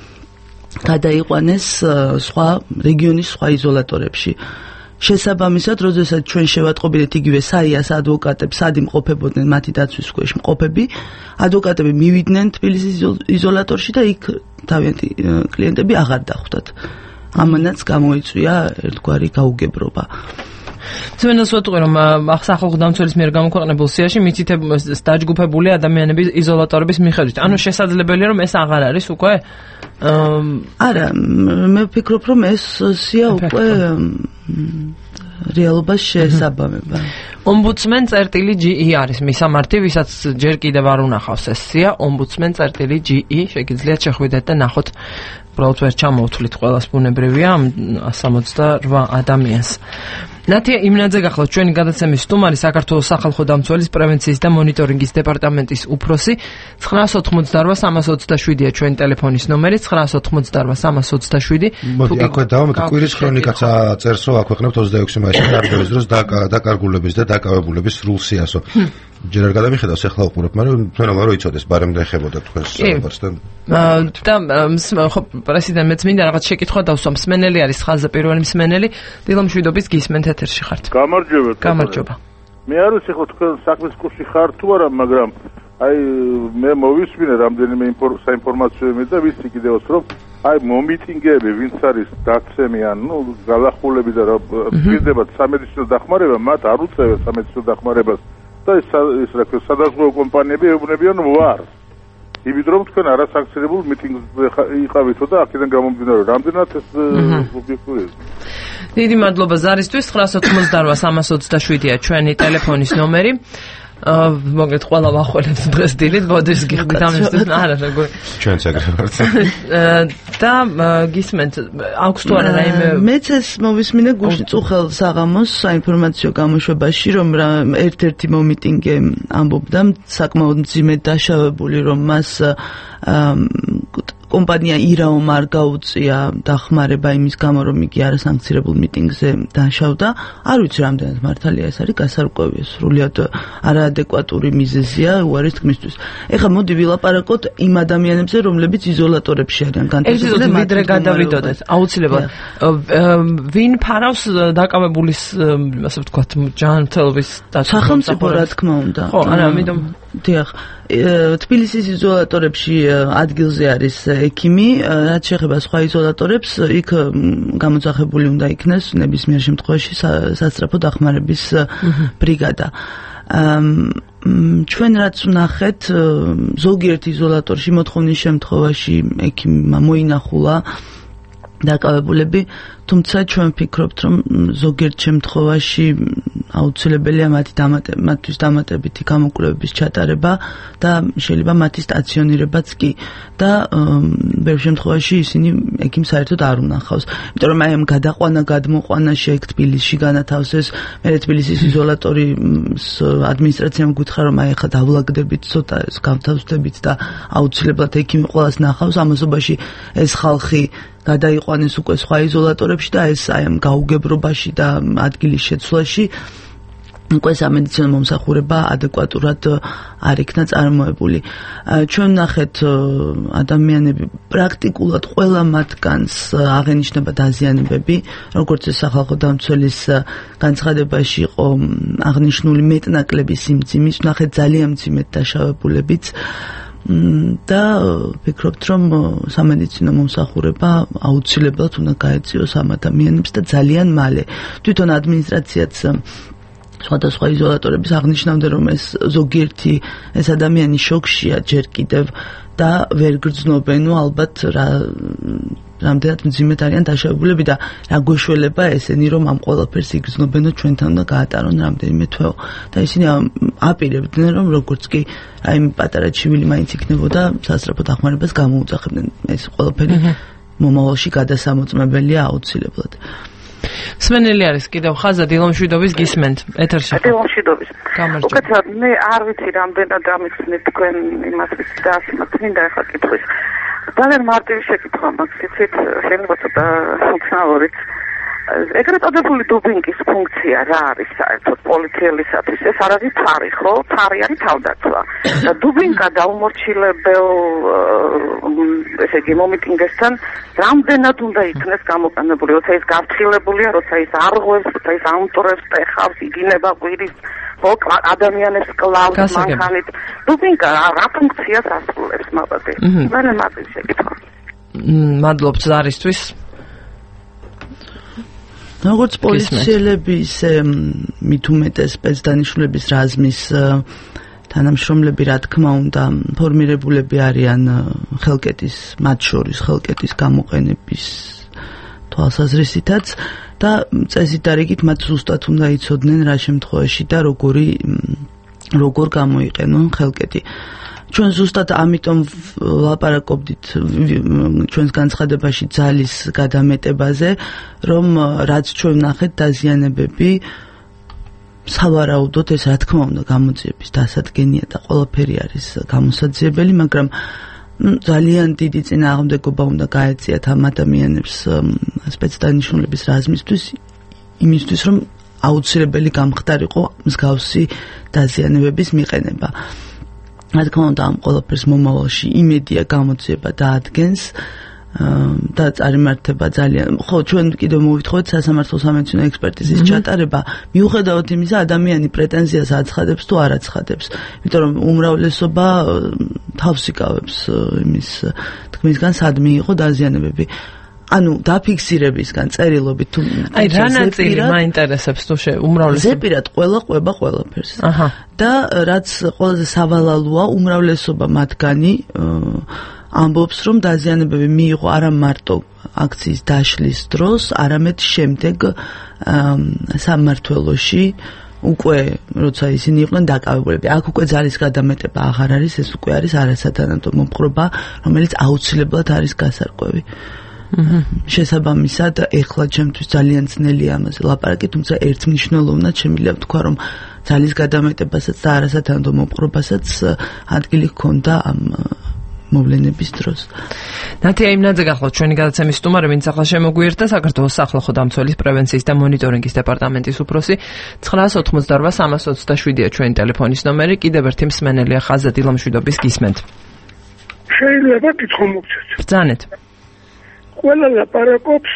გადაიყვანეს სხვა რეგიონის სხვა იზოლატორებში. შესაბამისად, როდესაც ჩვენ შევატყობინეთ იგივე საიას ადვოკატებს, სად იმყოფებოდნენ მათი დაცვის ქვეშ მყოფები, ადვოკატები მივიდნენ თბილისის იზოლატორში და იქ თავიანთი კლიენტები აღარ დახვდათ. ამანაც გამოიწვია ერთგვარი გაუგებრობა. სვენელს ვეტყვი რომ სახალხო დამცველის მიერ გამოქვეყნებულ სიაში მითითებული დაჯგუფებული ადამიანების იზოლატორების მიხედვით. ანუ შესაძლებელია რომ ეს აღარ არის უკვე არა, მე ვფიქრობ რომ ეს სია უკვე რეალობას შეესაბამება. ომბუდსმენ წერტილი ჯი ი არის მისამართი, ვისაც ჯერ კიდევ არ უნახავს ეს სია, ომბუდსმენ წერტილი ჯი ი, შეგიძლიათ შეხვიდეთ და ნახოთ. უბრალოდ ვერ ჩამოვთვლით ყველას ბუნებრივია სამოცდარვა ადამიანს. ნათია იმნაძე გახლავთ ჩვენი გადაცემის სტუმარი, საქართველოს სახალხო დამცველის პრევენციის და მონიტორინგის დეპარტამენტის უფროსი. ცხრაას ოცდაოთხმოცდარვა სამას ოცდაშვიდია ჩვენი ტელეფონის ნომერი, ცხრაას ოცდაოთხმოცდარვა სამას ოცდაშვიდი. მოდი აქვე დავამატე კვირის ქრონიკაც წერს რომ აქვეყნებთ ოცდაექვსი მაისის დარგების დროს დაკარგულების და დაკავებულების სრულ სიასო. ჯერ არ გადამიხედავს ახლა უყურებ, მაგრამ თვითონ რო იცოდეს ბარემდე ეხებოდა თქვენს საუბარს და და ხო პრეზიდენტ მეც მინდა რაღაც შეკითხვა დავსვა. მსმენელი არის ხაზზე პირველი მსმენელი, დილომშვიდობის გისმენთ ეთერში ხართ. გამარჯობა. გამარჯობა. მე არ ვიცი ხო თქვენ საქმის კურსში ხართ თუ არა, მაგრამ აი მე მოვისმინე რამდენიმე საინფორმაციო იმედი და ვიცი კიდევაც რომ აი მომიტინგეები ვინც არის დაცემი ან ნუ გალახულები და პირდებათ სამედიცინო დახმარება, მათ არ უწევენ სამედიცინო დახმარებას და ეს ის რა ქვია სადაზღვევო კომპანიები ეუბნებიან ვარ. იმით რომ თქვენ არასანქციონებულ მიტინგზე იყავითო და აქედან გამომდინარე რამდენად ეს ობიექტურია. დიდი მადლობა ზარისთვის. ცხრაას ოცდაოთხმოცდარვა სამას ოცდაშვიდია ჩვენი ტელეფონის ნომერი. მოგეთ ყველა ვახველებს დღეს დილით, ბოდის გიხდით ამის არა როგორ ჩვენც ეგრე ვართ. და გისმენთ აქვს თუ არა რაიმე მეც ეს მოვისმინე გუშინ წუხელ საღამოს საინფორმაციო გამოშვებაში რომ ერთ-ერთი მომიტინგე ამბობდა საკმაოდ მძიმედ დაშავებული რომ მას კომპანია ირაომ არ გაუწია დახმარება იმის გამო რომ იგი არასანქციონებულ მიტინგზე დაშავდა. არ ვიცი რამდენად მართალია ეს არის გასარკვევია, სრულიად არაადეკვატური მიზეზია უარის თქმისთვის. ეხლა მოდი ვილაპარაკოთ იმ ადამიანებზე, რომლებიც იზოლატორებში არიან განთავსებული. ვიდრე გადავიდოდეთ, აუცილებლად ვინ ფარავს დაკავებულის, ასე ვთქვათ, ჯანმრთელობის დაცვა? სახელმწიფო, რა თქმა უნდა. ხო, არა, ამიტომ დიახ. თბილისის იზოლატორებში ადგილზე არის ექიმი, რაც შეეხება სხვა იზოლატორებს, იქ გამოძახებული უნდა იქნეს ნებისმიერ შემთხვევაში სასწრაფო დახმარების ბრიგადა. ჩვენ რაც ვნახეთ, ზოგიერთ იზოლატორში მოთხოვნის შემთხვევაში ექიმმა მოინახულა დაკავებულები, თუმცა ჩვენ ვფიქრობთ, რომ ზოგიერთ შემთხვევაში აუცილებელია მათი დამატება, მათთვის დამატებითი გამოკვლევების ჩატარება და შეიძლება მათი სტაციონირებაც კი და ბევრ შემთხვევაში ისინი ექიმს საერთოდ არ უნახავს. იმიტომ რომ აი ამ გადაყვანა, გადმოყვანა შეექ თბილისში განათავსეს, მე თბილისის იზოლატორის ადმინისტრაციამ გითხრა რომ აი ახლა დავლაგდებით ცოტა ეს გავთავსდებით და აუცილებლად ექიმი ყველას ნახავს, ამასობაში ეს ხალხი გადაიყვანეს უკვე სხვა იზოლატორებში და ეს აი ამ გაუგებრობაში და ადგილის შეცვლაში უკვე სამედიცინო მომსახურება ადეკვატურად არ იქნა წარმოებული. ჩვენ ნახეთ ადამიანები პრაქტიკულად ყველა მათგანს აღენიშნება დაზიანებები, როგორც ეს სახალხო დამცველის განცხადებაში იყო აღნიშნული მეტნაკლები სიმძიმის, ნახეთ ძალიან მძიმედ დაშავებულებიც და ვფიქრობთ, რომ სამედიცინო მომსახურება აუცილებლად უნდა გაეწიოს ამ ადამიანებს და ძალიან მალე. თვითონ ადმინისტრაციაც სხვადასხვა იზოლატორების აღნიშნავდა, რომ ეს ზოგიერთი ეს ადამიანი შოქშია ჯერ კიდევ და ვერ გრძნობენ, ნუ ალბათ რა რამდენად მძიმედ არიან დაშავებულები და რა გვეშველება ესენი რომ ამ ყველაფერს იგრძნობენო ჩვენთან და გაატარონ რამდენიმე თვეო და ისინი აპირებდნენ რომ როგორც კი აი პატარა ჩივილი მაინც იქნებოდა სასწრაფო დახმარებას გამოუძახებდნენ. ეს ყველაფერი მომავალში გადასამოწმებელია აუცილებლად. სმენელი არის კიდევ ხაზა დილომშვიდობის გისმენთ ეთერში. დილომშვიდობის. უკეთად მე არ ვიცი რამდენად დამიხსნით თქვენ იმას ვიცი და ასმათ მინდა ახლა კითხვის. ძალიან მარტივი შეკითხვა მაქვს, იცით, შეიძლება ცოტა უცნაურიც. ეგრეთ წოდებული დუბინგის ფუნქცია რა არის საერთოდ პოლიციელისათვის? ეს არ არის ფარი, ხო? ფარი არის თავდაცვა. და დუბინგა დაუმორჩილებელ ესე იგი მომიტინგესთან რამდენად უნდა იქნეს გამოყენებული, როცა ის გაფრთხილებულია, როცა ის არღვევს, როცა ის ამტვრევს, ტეხავს, იგინება ყვირის, ხო, ადამიანებს კლავს მანქანით. დუბინგა რა ფუნქციას ასრულებს მაგათი? ძალიან მარტივი შეკითხვა. მადლობთ ზარისთვის. როგორც პოლიციელები, ისე მით უმეტეს სპეცდანიშნულების რაზმის თანამშრომლები, რა თქმა უნდა, ფორმირებულები არიან ხელკეტის, მათ შორის ხელკეტის გამოყენების თვალსაზრისითაც და წესით და რიგით მათ ზუსტად უნდა იცოდნენ რა შემთხვევაში და როგორი როგორ გამოიყენონ ხელკეტი. ჩვენ ზუსტად ამიტომ ლაპარაკობდით ჩვენს განცხადებაში ძალის გადამეტებაზე, რომ რაც ჩვენ ვნახეთ დაზიანებები სავარაუდოდ ეს რა თქმა უნდა გამოძიების დასადგენია და ყველაფერი არის გამოსაძიებელი, მაგრამ ძალიან დიდი წინააღმდეგობა უნდა გაეწიათ ამ ადამიანებს სპეცდანიშნულების რაზმისთვის, იმისთვის რომ აუცილებელი გამხდარიყო მსგავსი დაზიანებების მიყენება. რა თქმა უნდა ამ ყველაფერს მომავალში იმედია გამოძიება დაადგენს და წარიმართება ძალიან. ხო, ჩვენ კიდევ მოვითხოვეთ სასამართლო სამედიცინო ექსპერტიზის ჩატარება, მიუხედავად იმისა, ადამიანი პრეტენზიას აცხადებს თუ არ აცხადებს. იმიტომ რომ უმრავლესობა თავს იკავებს იმის თქმისგან, სად მიიღო დაზიანებები. ანუ დაფიქსირებისგან წერილობით თუ აი რა ნაწილი მაინტერესებს თუ შე უმრავლესობა ზეპირად ყველა ყვება ყველაფერს. აჰა. და რაც ყველაზე სავალალოა, უმრავლესობა მათგანი ამბობს, რომ დაზიანებები მიიღო არა მარტო აქციის დაშლის დროს, არამედ შემდეგ სამმართველოში უკვე როცა ისინი იყვნენ დაკავებულები. აქ უკვე ძალის გადამეტება აღარ არის, ეს უკვე არის არასათანადო მომხრობა, რომელიც აუცილებლად არის გასარკვევი. შესაბამისად, ეხლა ჩემთვის ძალიან ძნელია ამაზე ლაპარაკი, თუმცა ერთ მნიშვნელოვნად შემიძლია ვთქვა, რომ ძალის გადამეტებასაც და არასათანადო მომხრობასაც ადგილი ჰქონდა ამ მოვლენების დროს. ნათია იმნაძე გახლავთ ჩვენი გადაცემის სტუმარი, ვინც ახლა შემოგვიერთდა, საქართველოს სახალხო დამცველის პრევენციის და მონიტორინგის დეპარტამენტის უფროსი. ცხრაას ოთხმოცდაორვა სამას ოცდაშვიდია ჩვენი ტელეფონის ნომერი. კიდევ ერთი მსმენელია ხაზად დილამშვიდობის გისმენთ. შეიძლება კითხვა მოგცეთ. ბრძანეთ. ყველა ლაპარაკობს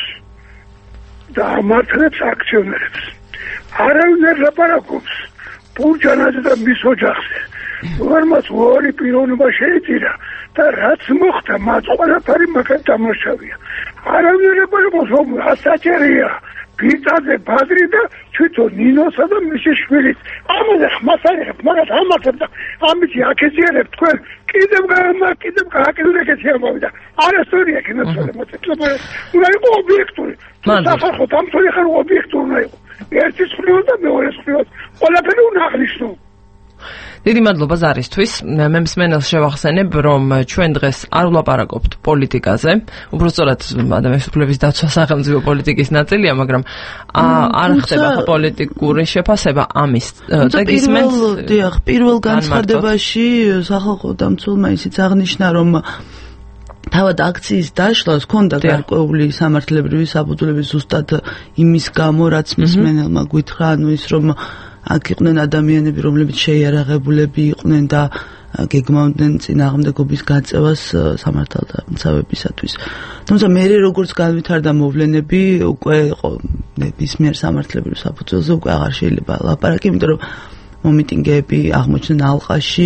და ამართლებს აქციონერებს. არავინ არ ლაპარაკობს პურჯანაზე და მის ოჯახზე. რომელმაც ორი პიროვნება შეიწირა და რაც მოხდა, მათ ყველაფერი მაგათ დამნაშავეა. არავინ არ ლაპარაკობს, რომ ასაჭერია ბიწაზე ბადრი და თვითონ ნინოსა და მისი შვილიც. ამაზე ხმას არიღებთ, მაგათ ამართლებ და ამით აკეციერებთ თქვენ. კიდევ გამა, კიდევ გააკეთებთ ამბავი და არასწორია კინოცელი მოწეწება. უნდა იყოს ობიექტური. სახალხო დამცველი ხარ ობიექტური უნდა იყოს. ერთი სხლიო და მეორე სხლიო. ყველაფერი უნდა აღნიშნო. დიდი მადლობა ზარისთვის. მე მსმენელს შევახსენებ, რომ ჩვენ დღეს არ ვლაპარაკობთ პოლიტიკაზე. უბრალოდ ადამიანის უფლების დაცვა სახელმწიფო პოლიტიკის ნაწილია, მაგრამ არ ხდება პოლიტიკური შეფასება ამის. და გისმენთ, დიახ, პირველ განცხადებაში სახალხო დამცველმა ისიც აღნიშნა, რომ თავად აქციის დაშლას ჰქონდა გარკვეული სამართლებრივი საფუძვლები ზუსტად იმის გამო, რაც მსმენელმა გითხრა, ანუ ის რომ აქ იყვნენ ადამიანები, რომლებიც შეიარაღებულები იყვნენ და გეგმავდნენ წინააღმდეგობის გაწევას სამართალდამცავებისათვის. თუმცა მე როგორც განვითარდა მოვლენები, უკვე ნებისმიერ სამართლებრივ საფუძველზე უკვე აღარ შეიძლება ლაპარაკი, იმიტომ რომ მომიტინგეები აღმოჩნდნენ ალყაში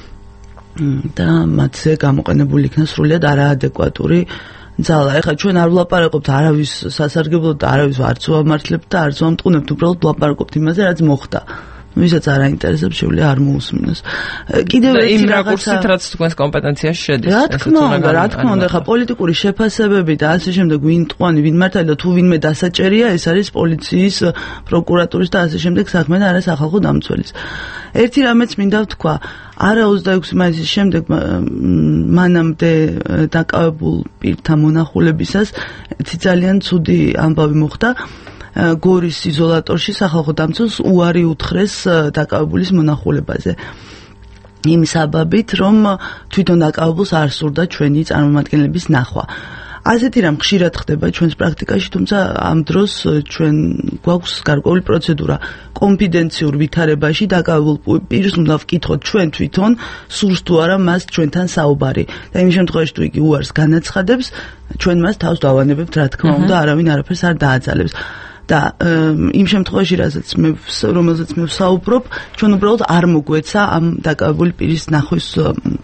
და მათზე გამოყენებული იქნა სრულიად არაადეკვატური ძალა. ეხლა ჩვენ არ ვლაპარაკობთ არავის სასარგებლოდ და არავის არც ვამართლებთ და არც ვამტყუნებთ, უბრალოდ ვლაპარაკობთ იმაზე, რაც მოხდა. ვისაც არ აინტერესებს, შეუძლია არ მოусმინოს. კიდევ ერთი რაღაცა, რაც თქვენს კომპეტენციაში შედის. რა თქმა უნდა, რა თქმა უნდა, ეხლა პოლიტიკური შეფასებები და ასე შემდეგ, ვინ ტყვანი, ვინ მართალი და თუ ვინმე დასაჭერია, ეს არის პოლიციის, პროკურატურის და ასე შემდეგ საქმე და არა სახალხო დამცველის. ერთი რამეც მინდა ვთქვა, არა ოცდაექვსი მაისის შემდეგ მანამდე დაკავებულ პირთა მონახულებისას ძალიან ცუდი ამბავი მოხდა. გორის იზოლატორში სახალხო დამცველს უარი უთხრეს დაკავებულის მონახულებაზე. იმ საბაბით, რომ თვითონ დაკავებულს არ სურდა ჩვენი წარმომადგენლების ნახვა. ასეთი რამ ხშირად ხდება ჩვენს პრაქტიკაში, თუმცა ამ დროს ჩვენ გვაქვს გარკვეული პროცედურა. კონფიდენციურ ვითარებაში დაკავებულ პირს უნდა ვკითხოთ ჩვენ თვითონ, სურს თუ არა მას ჩვენთან საუბარი. და იმ შემთხვევაში თუ იგი უარს განაცხადებს, ჩვენ მას თავს დავანებებთ, რა თქმა უნდა, არავინ არაფერს არ დააძალებს. და იმ შემთხვევაში, რასაც მე რომელზეც მე ვსაუბრობ, ჩვენ უბრალოდ არ მოგვეცა ამ დაკავებული პირის ნახვის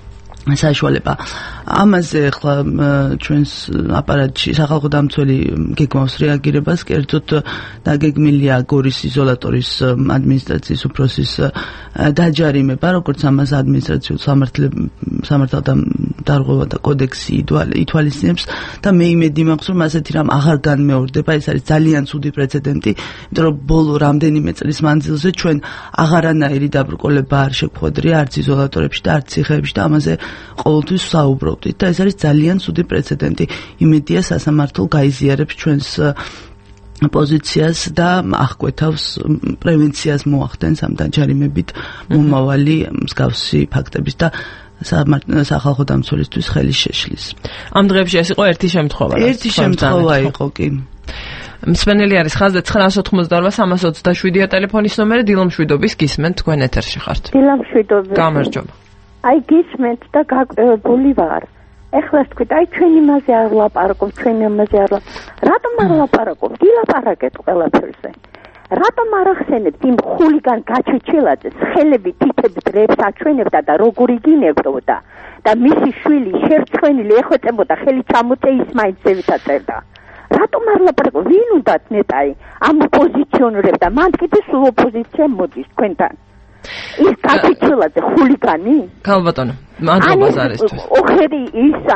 საშუალება. ამაზე ახლა ჩვენს აპარატში სახალხო დამცველი გეგმავს რეაგირებას, კერძოდ დაგეგმილია გორის იზოლატორის ადმინისტრაციის უფროსის დაჯარიმება, როგორც ამას ადმინისტრაციულ სამართალთა დარღვევა და კოდექსი ითვალისწინებს და მე იმედი მაქვს, რომ ასეთი რამ აღარ განმეორდება. ეს არის ძალიან ცუდი პრეცედენტი, იმიტომ რომ ბოლო რამდენიმე წლის მანძილზე ჩვენ აღარანაირი დაბრკოლება არ შეგვხვედრია არც იზოლატორებში და არც ციხეებში და ამაზე ყოველთვის საუბრობდით და ეს არის ძალიან ცუდი პრეცედენტი. იმედია სასამართლო გაიზიარებს ჩვენს პოზიციას და აღკვეთავს პრევენციას მოახდენს ამ დაჯარიმებით მომავალი მსგავსი ფაქტების და სახალხო დამცველისთვის ხელის შეშლის. ამ დღეებში ეს იყო ერთი შემთხვევა. ერთი შემთხვევა იყო კი. მსმენელი არის ხაზზე ცხრაას ოცდაორ სამას ოცდაშვიდია ტელეფონის ნომერი. დილომშვიდობის გისმენთ, თქვენ ეთერში ხართ. დილომშვიდობის. გამარჯობა. აი გისმენთ და გაკვირვებული ვარ. ეხლა თქვით, აი ჩვენ იმაზე არ ვლაპარაკობთ, ჩვენ იმაზე არ რატომ არ ვლაპარაკობთ? ილაპარაკეთ ყველაფერზე. რატომ არ ახსენებთ იმ ხულიგან გაჩეჩილაძეს, ხელები თითები დრებს აჩვენებდა და როგორ იგინებდა და მისი შვილი შერცხვენილი ეხვეწებოდა, ხელი ჩამოწე ის მაინც ზევითაწერდა. რატომ არ ვლაპარაკობთ? ვინ უნდათ ნეტაი ამ ოპოზიციონერებდა? მან კიდე სულ ოპოზიცია მოდის თქვენთან. ის გაჩეჩილაძე ხულიგანი? ქალბატონო, მადლობა ზარისთვის. ოხერი ისა.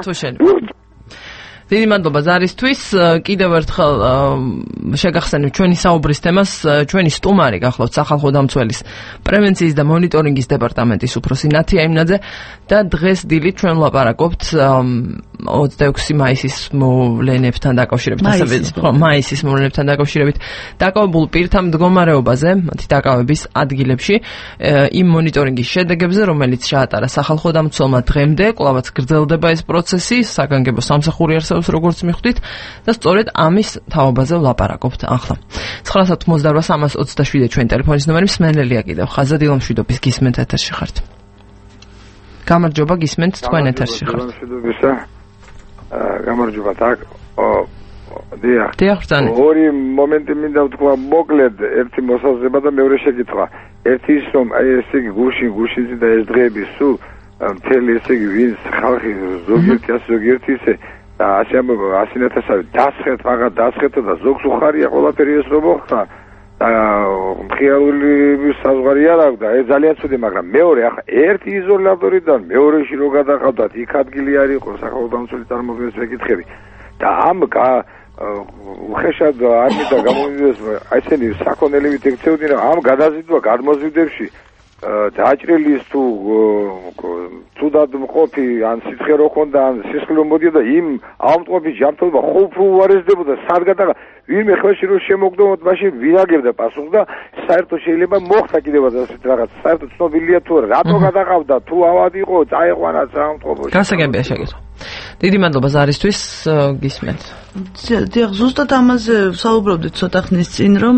დიდი მადლობა ზარისთვის. კიდევ ერთხელ შეგახსენებთ ჩვენი საუბრის თემას. ჩვენი სტუმარი გახლავთ სახალხო დამცველის პრევენციის და მონიტორინგის დეპარტამენტის უფროსი ნათია იმნაძე და დღეს დილით ჩვენ ვლაპარაკობთ ოცდაექვსი მაისის მოვლენებთან დაკავშირებით, ასევე ხო, მაისის მოვლენებთან დაკავშირებით დაკავებულ პირთა მდგომარეობაზე, მათი დაკავების ადგილებში, იმ მონიტორინგის შედეგებზე, რომელიც შეატარა სახალხო დამცველმა დღემდე, კვლავაც გრძელდება ეს პროცესი, საგანგებო სამსახური არსებობს როგორც მიხვდით და სწორედ ამის თაობაზე ვლაპარაკობთ ახლა. ცხრაას ოცდაორ სამას ოცდაშვიდია ჩვენ ტელეფონის ნომერი. მსმენელია კიდევ ხაზზე. დილომშვიდობის გისმენთ, ეთერში ხართ. გამარჯობა, გისმენთ, თქვენ ეთერში ხართ. დილომშვიდობისა. გამარჯობა, так. დიახ. დიახ, ბრძანი. ორი მომენტი მინდა ვთქვა მოკლედ, ერთი მოსაზრება და მეორე შეკითხვა. ერთი ის რომ აი ესე იგი გუშინ გუშინზე და ეს დღეები სულ მთელი ესე იგი ვინც ხალხი ზოგიერთი ასე ზოგიერთი ისე და ასე ამბობ ასინათასავე დასხეთ მაგათ დასხეთო და ზოგს უხარია ყველაფერი ეს რო მოხდა და მხიარული საზღვარი არ აქვს და ეს ძალიან ცუდი, მაგრამ მეორე ახლა ერთი იზოლატორიდან მეორეში რო გადაყავდათ იქ ადგილი არ იყო სახალხო დამცველი წარმოქმნის მეკითხები და ამ უხეშად არ მინდა გამომივიდეს აი ესენი საქონელივით ექცეოდნენ ამ გადაზიდვა გადმოზიდებში დაჭრილის თუ თუდად მყოფი ან სიცხე რო ხონდა ან სისხლო მოდიოდა იმ ავტომობილის ჯანმრთელობა ხუფუ უარესდებოდა სად გადაღა ვინმე ხელში რო შემოგდომოთ მაშინ ვინაგებდა პასუხს და საერთოდ შეიძლება მოხდა კიდევაც ასეთ რაღაც საერთოდ ცნობილია თუ რატო გადაყავდა თუ ავად იყო წაიყვანა საავტომობილში გასაგებია შეკითხვა. დიდი მადლობა ზარისთვის, გისმენთ. დიახ, ზუსტად ამაზე საუბრობდით ცოტა ხნის წინ, რომ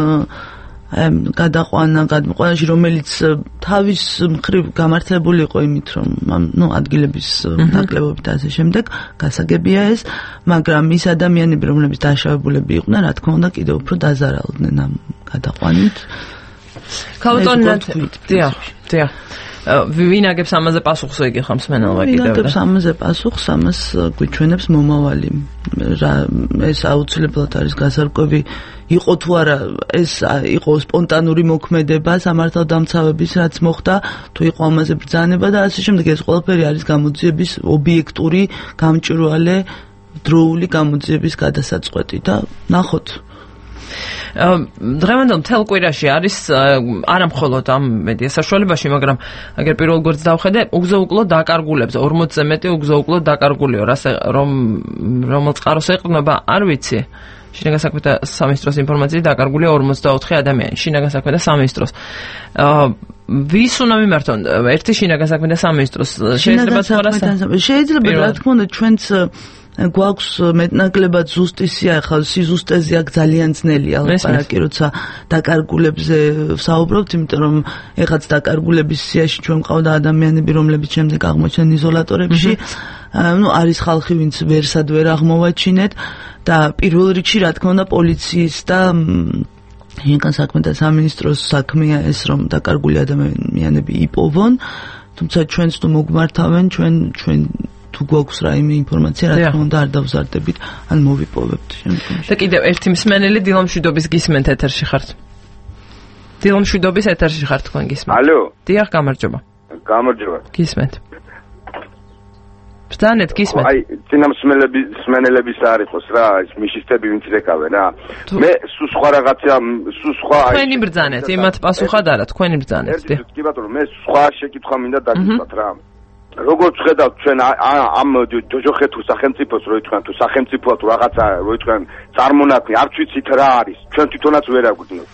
გადაყვანა, გადმოყვანაში, რომელიც თავის მხრივ გამართლებული იყო იმით, რომ ნუ ადგილების დაკლებობით და ასე შემდეგ, გასაგებია ეს, მაგრამ ის ადამიანები, რომლებიც დაშავებულები იყვნენ, რა თქმა უნდა, კიდევ უფრო დაზარალდნენ ამ გადაყვანით. ქალბატონო, დიახ, დიახ. ვინ აგებს ამაზე პასუხს ეკითხა მსმენელმა კიდევ? ვინ აგებს ამაზე პასუხს, ამას გვიჩვენებს მომავალი. ეს აუცილებლად არის გასარკვევი იყო თუ არა, ეს იყო სპონტანური მოქმედება სამართალდამცავების, რაც მოხდა, თუ იყო ამაზე ბრძანება და ასე შემდეგ. ეს ყველაფერი არის გამოძიების ობიექტური, გამჭვირვალე, დროული გამოძიების გადასაწყვეტი და ნახოთ. დღევანდელ მთელ კვირაში არის არა მხოლოდ ამ მედია საშუალებაში, მაგრამ აგერ პირველ გვერდს დავხედე, უგზო-უკლოდ დაკარგულებს, ორმოცზე მეტი უგზო-უკლოდ დაკარგულიო, რომ რომელს წყაროს ეყრდნობა, არ ვიცი. შინაგან საქმეთა სამინისტროს ინფორმაციით დაკარგულია ორმოცდაოთხი ადამიანი. შინაგან საქმეთა სამინისტროს. ვის უნდა მიმართონ? ერთი შინაგან საქმეთა სამინისტროს შეიძლება თუ არა? შეიძლება, რა თქმა უნდა, ჩვენც გვაქვს მეტნაკლებად ზუსტიცია, ახლა სიზუსტეზე აქ ძალიან ძნელია ლაპარაკი, როცა დაკარგულებზე ვსაუბრობთ, იმიტომ რომ ეხაც დაკარგულების სიაში ჩვენ მყავდა ადამიანები, რომლებიც შემდეგ აღმოჩნდნენ იზოლატორებში. ნუ არის ხალხი, ვინც ვერსად ვერ აღმოვაჩინეთ და პირველ რიგში, რა თქმა უნდა, პოლიციის და შინაგან საქმეთა სამინისტროს საქმეა ეს, რომ დაკარგული ადამიანები იპოვონ. თუმცა ჩვენც თუ მოგმართავენ, ჩვენ ჩვენ თუ გვაქვს რაიმე ინფორმაცია, რა თქმა უნდა არ დავზარდებით, ან მოვიპოვებთ შემდგომში. და კიდევ ერთი მსმენელი დილამშვიდობის გისმენთ ეთერში ხართ. დილამშვიდობის ეთერში ხართ თქვენ გისმენთ. ალო. დიახ, გამარჯობა. გამარჯობა. გისმენთ. ბრძანეთ გისმენთ. აი, წინა მსმენელები მსმენელების არ იყოს რა, ის მიშისტები ვინც ეკავენ რა. მე სულ სხვა რაღაცა, სულ სხვა აი. თქვენი ბრძანეთ, იმათ პასუხად არა, თქვენი ბრძანეთ. კი ბატონო, მე სხვა შეკითხვა მინდა დაგიწყოთ რა. როგორც ხედავთ ჩვენ ამ ჯოჯოხეთურ სახელმწიფოს რო იტყვიან თუ სახელმწიფოა თუ რაღაცა რო იტყვიან წარმონაქმნი არ ვიცით რა არის ჩვენ თვითონაც ვერ აგვიგნოთ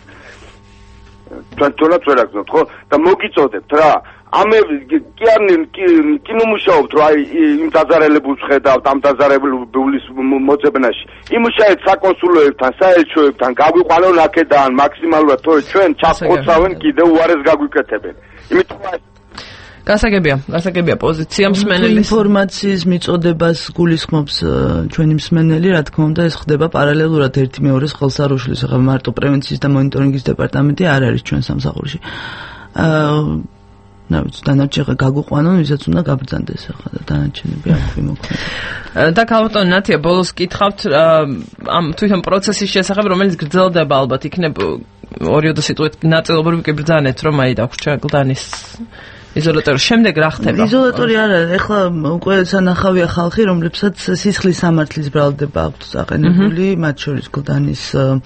ჩვენ თვითონაც ვერ აგვიგნოთ ხო და მოგიწოდებთ რა ამე კი არ კი ნუმუშაობთ რა იმ დაზარალებულს ხედავთ ამ დაზარალებულის მოძებნაში იმუშაეთ საკონსულოებთან საელჩოებთან გაგვიყვანონ აქედან მაქსიმალურად თორე ჩვენ ჩახოცავენ კიდევ უარეს გაგვიკეთებენ იმიტომ გასაგებია, გასაგებია პოზიცია მსმენელის ინფორმაციის მიწოდებას გულისხმობს ჩვენი მსმენელი, რა თქმა უნდა, ეს ხდება პარალელურად ერთი მეორეს ხელს არ უშლის, ახლა მარტო პრევენციის და მონიტორინგის დეპარტამენტი არ არის ჩვენ სამსახურში. აა ნუ დანარჩენი გაგვიყვანონ, ვისაც უნდა გაბრძანდეს ახლა და დანარჩენები აქვე მოქმედ. და ქალბატონ ნათია, ბოლოს გითხავთ ამ თვითონ პროცესის შესახებ, რომელიც გრძელდება ალბათ, იქნებ ორიოდო სიტყვით ნაწილობრივ კი ბრძანეთ, რომ აი დაგვრჩა გლდანის იზოლატორი შემდეგ რა ხდება? იზოლატორი არა, ეხლა უკვე სანახავია ხალხი, რომლებსაც სისხლის სამართლის ბრალდება აქვთ საყენებული, მათ შორის გლდანის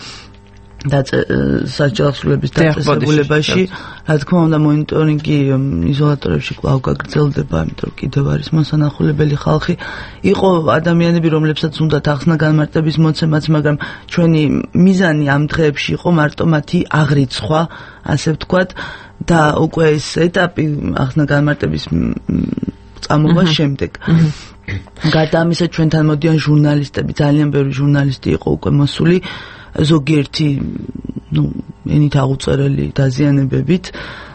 საჯელახსრულების დაწესებულებაში, რა თქმა უნდა მონიტორინგი იზოლატორებში კვლავ გაგრძელდება, იმიტომ რომ კიდევ არის მოსანახულებელი ხალხი. იყო ადამიანები, რომლებსაც უნდათ ახსნა განმარტების მოცემაც, მაგრამ ჩვენი მიზანი ამ დღეებში იყო მარტო მათი აღრიცხვა, ასე ვთქვათ. და უკვე ეს ეტაპი ახსნა განმარტების წამოვა შემდეგ. გარდა ამისა ჩვენთან მოდიან ჟურნალისტები, ძალიან ბევრი ჟურნალისტი იყო უკვე მოსული, ზოგიერთი, ნუ, ენით აღუწერელი დაზიანებებით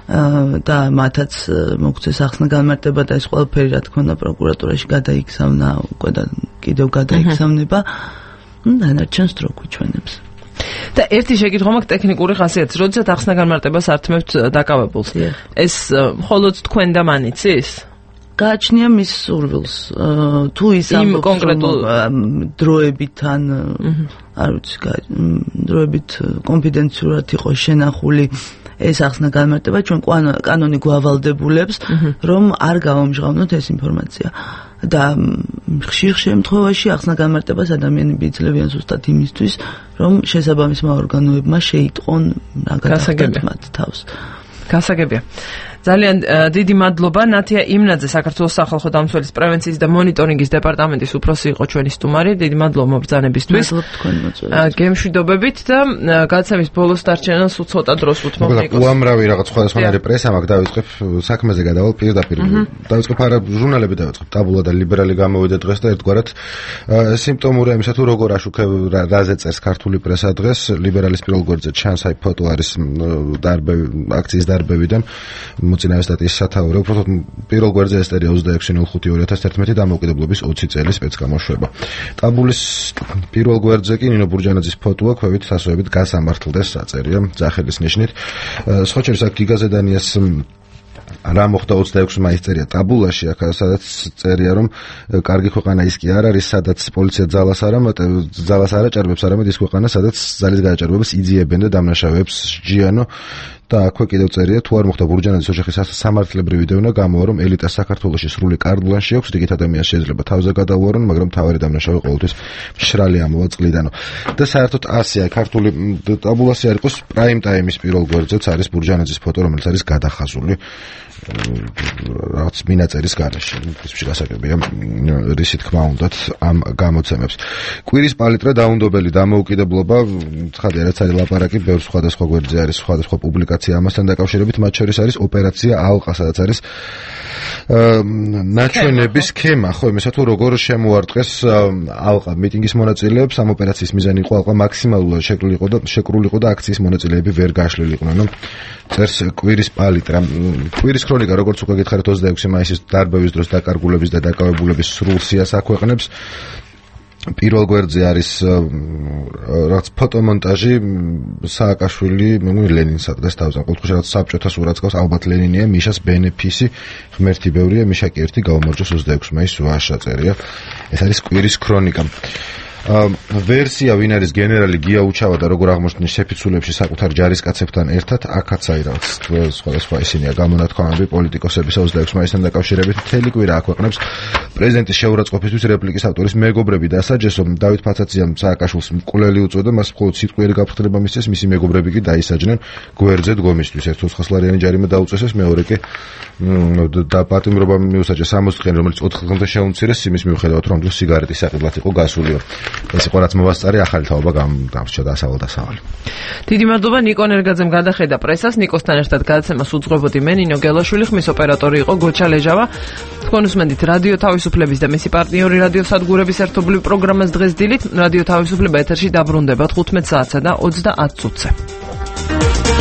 და მათაც მოგწეს ახსნა განმარტება და ეს ყველაფერი რა თქმა უნდა პროკურატურაში გადაიქცავნა უკვე და კიდევ გადაიქცავნება. ნუ დანარჩენს დრო გვიჩვენებს. და ერთი შეკითხვა მაქვს ტექნიკური ხასიათის. როდესაც ახსნა განმარტებას ართმევთ დაკავებულს, ეს მხოლოდ თქვენ და მანიცის? გააჩნია მის სურვილს. თუ ის იმ კონკრეტულ დროებით ან არ ვიცი, დროებით კონფიდენციურად იყო შენახული ეს ახსნა განმარტება, ჩვენ კანონი გვავალდებულებს, რომ არ გავამჟღავნოთ ეს ინფორმაცია. და ხშირ შემთხვევაში ახსნა განმარტებას ადამიანები იძლევიან ზუსტად იმისთვის, რომ შესაბამისმა ორგანოებმა შეიტყონ რა გადახდათ მათ თავს. გასაგებია. ძალიან დიდი მადლობა ნათია იმნაძე, საქართველოს სახალხო დამცველის პრევენციის და მონიტორინგის დეპარტამენტის უფროსი იყო ჩვენი სტუმარი. დიდი მადლობა მობრძანებისთვის. მადლობა თქვენ მოწვევით. გემშვიდობებით და გაცემის ბოლოს დარჩენილ სულ ცოტა დროს უთმობ. უამრავი რაღაც სხვადასხვანაირი პრესა მაქვს, დავიწყებ საქმეზე გადავალ პირდაპირ. დავიწყებ არა ჟურნალები დავიწყებ, ტაბულა და ლიბერალი გამოვიდა დღეს და ერთგვარად სიმპტომურია იმისა თუ როგორ აშუქებ რაზე წერს ქართული პრესა დღეს. ლიბერალის პირველ გვერდზე ჩანს აი ფოტო არის დარბევი, აქციის დარბევიდან. მოწინავე სტატიის სათაური, უბრალოდ პირველ გვერდზე ესტერია ოცდაექვსი ნული ხუთი ორი ათას ერთმეტი დამოუკიდებლობის ოცი წელი სპეცგამოშვება. ტაბულის პირველ გვერდზე კი ნინო ბურჯანაძის ფოტოა, ქვევით სასოებით გასამართლდეს საწერია ძახილის ნიშნით. სხვა შორის აქ გიგა ზედანიას რა მოხდა ოცდაექვსი მაისს წერია ტაბულაში, აქ სადაც წერია რომ კარგი ქვეყანა ის კი არ არის, სადაც პოლიცია ძალას არ ძალას არ აჭარბებს, არამედ ის ქვეყანა, სადაც ძალის გადაჭარბებას იძიებენ და დამნაშავეებს სჯიანო. და აქვე კიდევ წერია თუ არ მოხდა ბურჯანაძის ოჯახის სამართლებრივი დევნა, გამოვა რომ ელიტას საქართველოში სრული კარდლანში აქვს, რიგით ადამიანს შეიძლება თავზე გადაუარონ, მაგრამ თავარი დამნაშავე ყოველთვის მშრალი ამოვა წყლიდანო. და საერთოდ ასია ქართული ტაბულასი არ იყოს პრაიმ ტაიმის პირველ გვერდზეც არის ბურჯანაძის ფოტო, რომელიც არის გადახაზული რაღაც მინაწერის გარეშე. ის შეგასაგებია რისი თქმა უნდათ ამ გამოცემებს. კვირის პალიტრა დაუნდობელი დამოუკიდებლობა, ცხადია რაც არის ლაპარაკი, ბევრ სხვადასხვა გვერდზე არის სხვადასხვა პუბლიკაცია ამასთან დაკავშირებით, მათ შორის არის ოპერაცია ალყა, სადაც არის ნაჩვენების სქემა, ხო, იმისა თუ როგორ შემოარტყეს ალყა მიტინგის მონაწილეებს. ამ ოპერაციის მიზანი იყო ალყა მაქსიმალურად შეკრულიყო და შეკრულიყო და აქციის მონაწილეები ვერ გაშლილიყვნენ. წერს კვირის პალიტრა. კვირის ქრონიკა, როგორც უკვე გითხარით, ოცდაექვსი მაისის დარბევის დროს დაკარგულების და დაკავებულების სრულ სიას აქვეყნებს. პირველ გვერდზე არის რაც ფოტომონტაჟი სააკაშვილი ლენინს ადგას თავზე. ყოველთვის რაც საბჭოთა სურათს გავს ალბათ ლენინია, მიშას ბენეფისი ღმერთი ბევრია, მიშა კი ერთი გაუმარჯოს ოცდაექვსი მაისს ვაშა წერია. ეს არის კვირის ქრონიკა. ვერსია ვინ არის გენერალი გია უჩავა და როგორ აღმოჩნდა შეფიცულებში საკუთარ ჯარისკაცებთან ერთად აქაც აი რაღაც სხვადასხვა ისინია გამონათქვამები პოლიტიკოსების ოცდაექვსი მაისთან დაკავშირებით მთელი კვირა აქვეყნებს პრეზიდენტის შეურაცხყოფისთვის რეპლიკის ავტორის მეგობრები და ასაჯესო დავით ფაცაციამ სააკაშვილს მკვლელი უწოდა მას მხოლოდ სიტყვიერი გაფრთხილება მისცეს მისი მეგობრები კი დაისაჯნენ გვერდზე დგომისთვის ერთ ოთხასლარიანი ჯარიმა დაუწესეს მეორე კი და პატიმრობა მიუსაჯეს სამოცდხიანი რომელიც ოთხ დღემდე შეუმცირეს იმის მიუხედავად რომ დღეს სიგარეტის საყიდლად იყო გასულიო. ეს იყო რაც მოვასწარე ახალი თაობა გამარჩა და ასავალ-დასავალი. დიდი მადლობა ნიკო ნერგაძემ გადახედა პრესას. ნიკოსთან ერთად გადაცემას უძღვებოდი მე ნინო გელაშვილი, ხმის ოპერატორი იყო გოჩა ლეჟავა. თქვენ უსმენთ რადიო თავისუფლების და მისი პარტნიორი რადიო სადგურების ერთობლივ პროგრამას დღეს დილით. რადიო თავისუფლება ეთერში დაბრუნდება თხუთმეტ საათსა და ოცდაათ წუთზე.